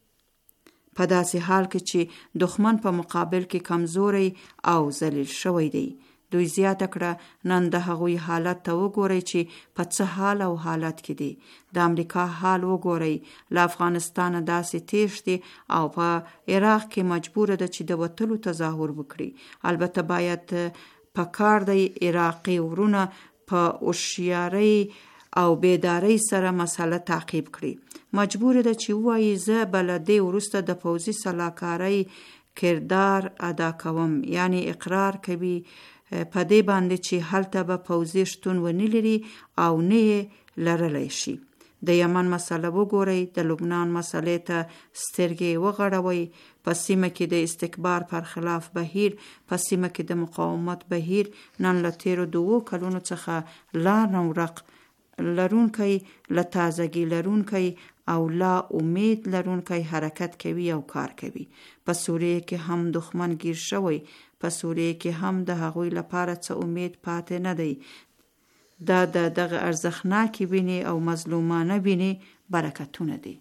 په داسې حال کې چې دښمن په مقابل کې کمزوري او ذلیل شوی دی. دوی زیاته کړه نن د هغوی حالت ته وګورئ چې په څه حال او حالت کې دي. د امریکا حال وګورئ، له افغانستان داسې تیښتي او په عراق کې مجبور ده چې د وتلو تظاهر وکړي. البته باید په کار دی عراقي ورونه په هوښیارۍ او بیدارۍ سره مسله تعقیب کړي. مجبور ده چې وایي زه به له دې وروسته د پوځي سلاکارۍ کردار ادا کوم، یعنی اقرار کوي په دې باندې چې هلته به پوځي شتون ونه لري او نه لرلی شي. د یمن مسله وګورئ، د لبنان مسلې ته سترګې وغړوئ. په سیمه کې د استکبار پر خلاف بهیر، په سیمه کې د مقاومت بهیر نن له تیرو دوو کلونو څخه لا نورق لرونکی، له تازگی لرونکی او لا امید لرونکی حرکت کوي او کار کوي. په سوریه کې هم دښمن گیر شوی، په سوریه کې هم د هغوی لپاره څه امید پاتې نه دی. دا د دغه ارزښتناکې وینې او مظلومانه وینې برکتونه دي.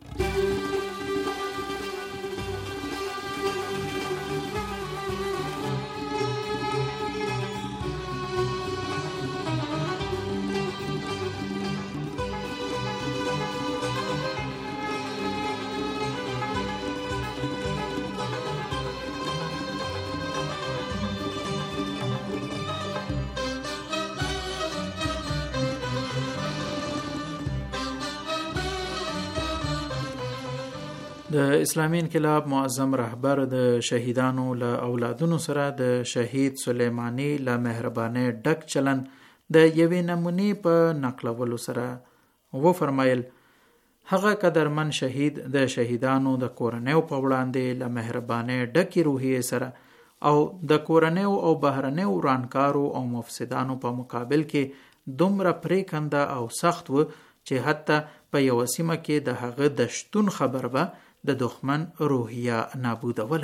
د اسلامي انقلاب معظم رهبر د شهیدانو له اولادونو سره د شهید سلیمانی له مهربانۍ ډک چلن د یوې نمونې په نقلولو سره و فرمایل هغه قدرمن شهید د شهیدانو د کورنیو په وړاندې له مهربانۍ ډکې روحیې سره او د کورنیو او بهرنیو ورانکارو او مفسدانو په مقابل کې دومره پریکنده او سخت و چې حتی په یو سیمه کې د هغه د شتون خبر به د دښمن روحیه نابودوله.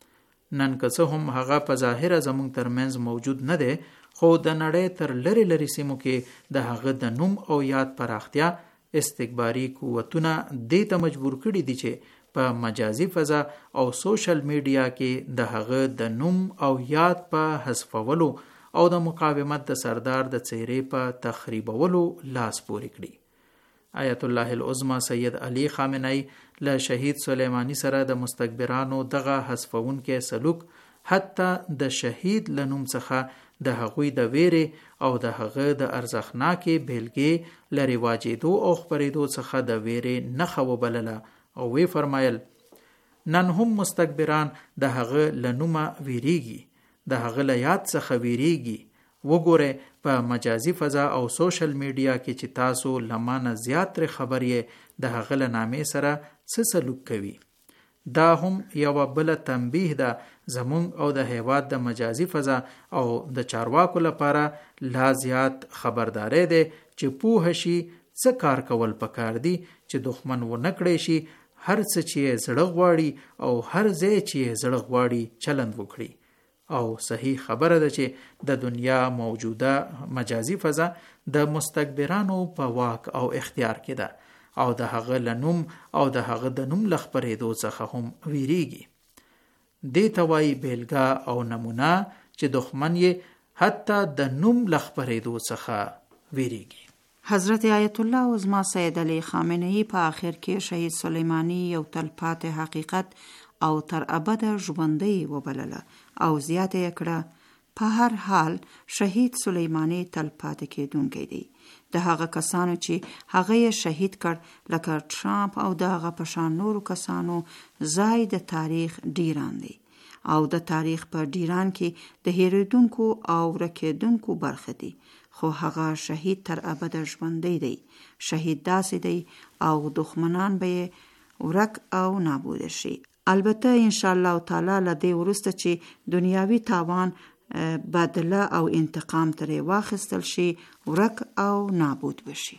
نن که څه هم هغه په ظاهره زموږ ترمنځ موجود نه دی، خو د نړۍ تر لرې لرې سیمو کې د هغه د نوم او یاد پراختیا استکباري قوتونه دې ته مجبور کړي دي چې په مجازي فضا او سوشل میډیا کې د هغه د نوم او یاد په حذفولو او د مقاومت د سردار د څیرې په تخریبولو لاس پورې کړي. آیت الله العظمى سید علی خامنه‌ای له شهید سلیمانی سره د مستكبرانو دغه حذفون کې سلوک حتی د شهید لنوم څخه د هغوی د ویرې او د هغه د ارزښتناکې بیلګې لري واجیدو او خبرېدو څخه د ویرې نښه وبلله او وی فرمایل نن هم مستكبران د هغه لنومه ویریږي، د هغه له یاد څخه ویریږي. وګوره په مجازي فضا او سوشل میډیا کې چې تاسو لمانه زیات تر خبرې د هغه له نامې سره څه سلوک کوي. دا هم یو بل تنبیه ده زمونږ او د هیواد د مجازي فضا او د چارواکو لپاره لا زیات خبرداري ده چې پوه شي څه کار کول پکار دي چې دښمن و نکړي شي هر څه چې زړه غواړي او هر ځای چې زړه غواړي چلند وکړي. او صحیح خبره ده چې د دنیا موجوده مجازي فضا د مستكبرانو په واک او اختیار کې ده او د هغه لنوم او د هغه د نوم لخبرېدو څخه هم ویریږي. دې ته وایي بیلګه او نمونه چې دښمن یې حتی د نوم له خپرېدو څخه ویریږي. حضرت آیت الله عظما سید علی خامنه‌ای په آخر کې شهید سلیمانی یو تلپاتې حقیقت او تر ابده ژوندۍ وبلله او زیاته یې کړه په هر حال شهید سلیمانی تلپاتې کېدونکی دی. د هغه کسانو چې هغه یې شهید کړ لکه ټرامپ او د هغه په شان نورو کسانو ځای د تاریخ ډیران دی او د تاریخ په ډیران کې د هېرېدونکو او ورکېدونکو برخه دی، خو هغه شهید تر ابده ژوندی دی. شهید داسې دی او دښمنان به یې ورک او نابود شي. البته ان شاء الله تعالی له دې وروسته چې دنیاوي تاوان بدله او انتقام ترې واخیستل شي، ورک او نابود بشي.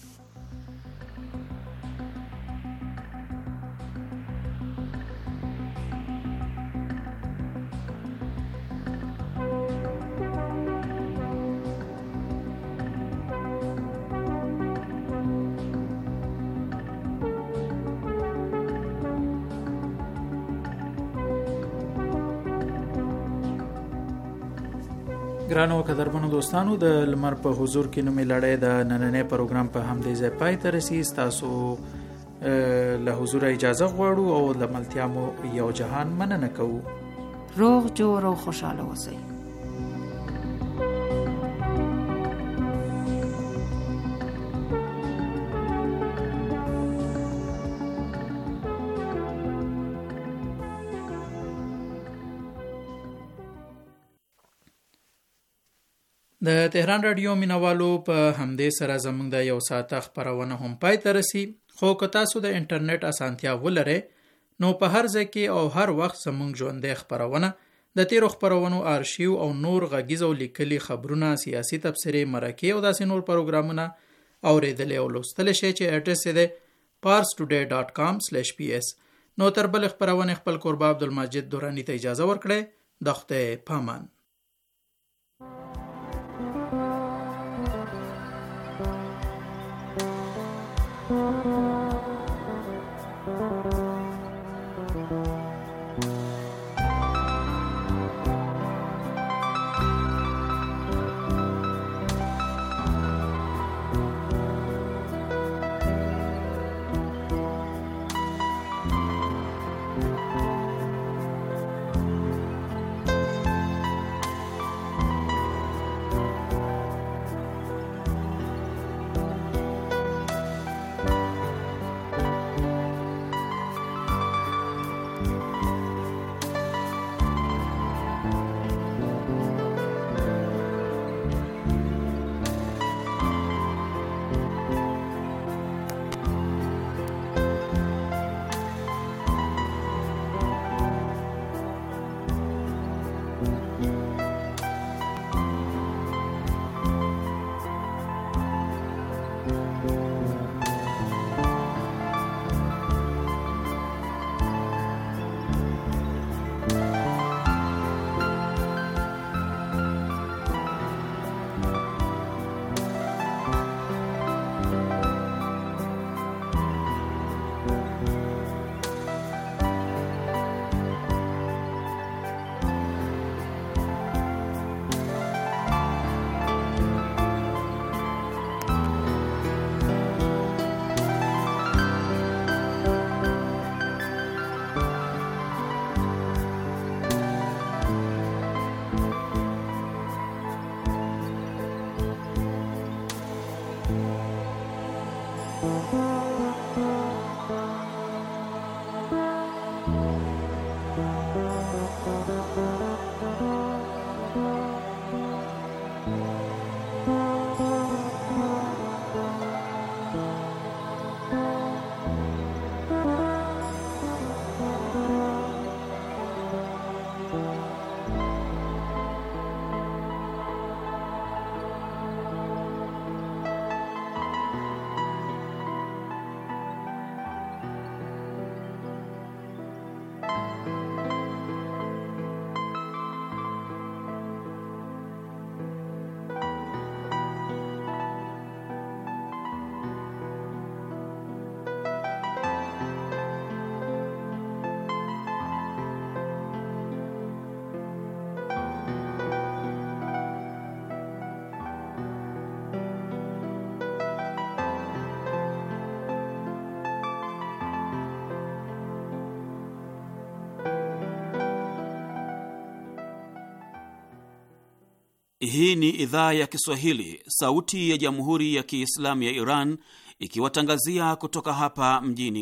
ګرانو قدرمنو دوستانو، د لمر په حضور کې نو مې لړۍ د نننې پروګرام په همدې ځای پای ته رسي. تاسو له حضور اجازه غواړو او د ملتیا مو یو جهان مننه کوو. روغ جوړ او خوشاله اوسئ. د تهران رادیو مینوالو په همدې سره زموږ د یو ساعته خپرونه هم پای ته رسي. خو که تاسو د انټرنیټ اسانتیا ولرئ نو په هر ځای کې او هر وخت زموږ ژوندۍ خپرونه، د تیرو خپرونو آرشیو او نور غږیز او لیکلي خبرونه، سیاسي تبصرې، مرکې او داسې نور پروګرامونه اورېدلی او لوستلی شئ چې اډرس یې دی پارس ټوډے ډاټ کام سلیش پی ایس. نو تر بل خپرونې خپل کوربه عبدالمجید دورانی ته اجازه ورکړئ. د خدای پامان. Hii ni idhaa ya Kiswahili, sauti ya Jamhuri ya Kiislamu ya Iran, ikiwatangazia kutoka hapa mjini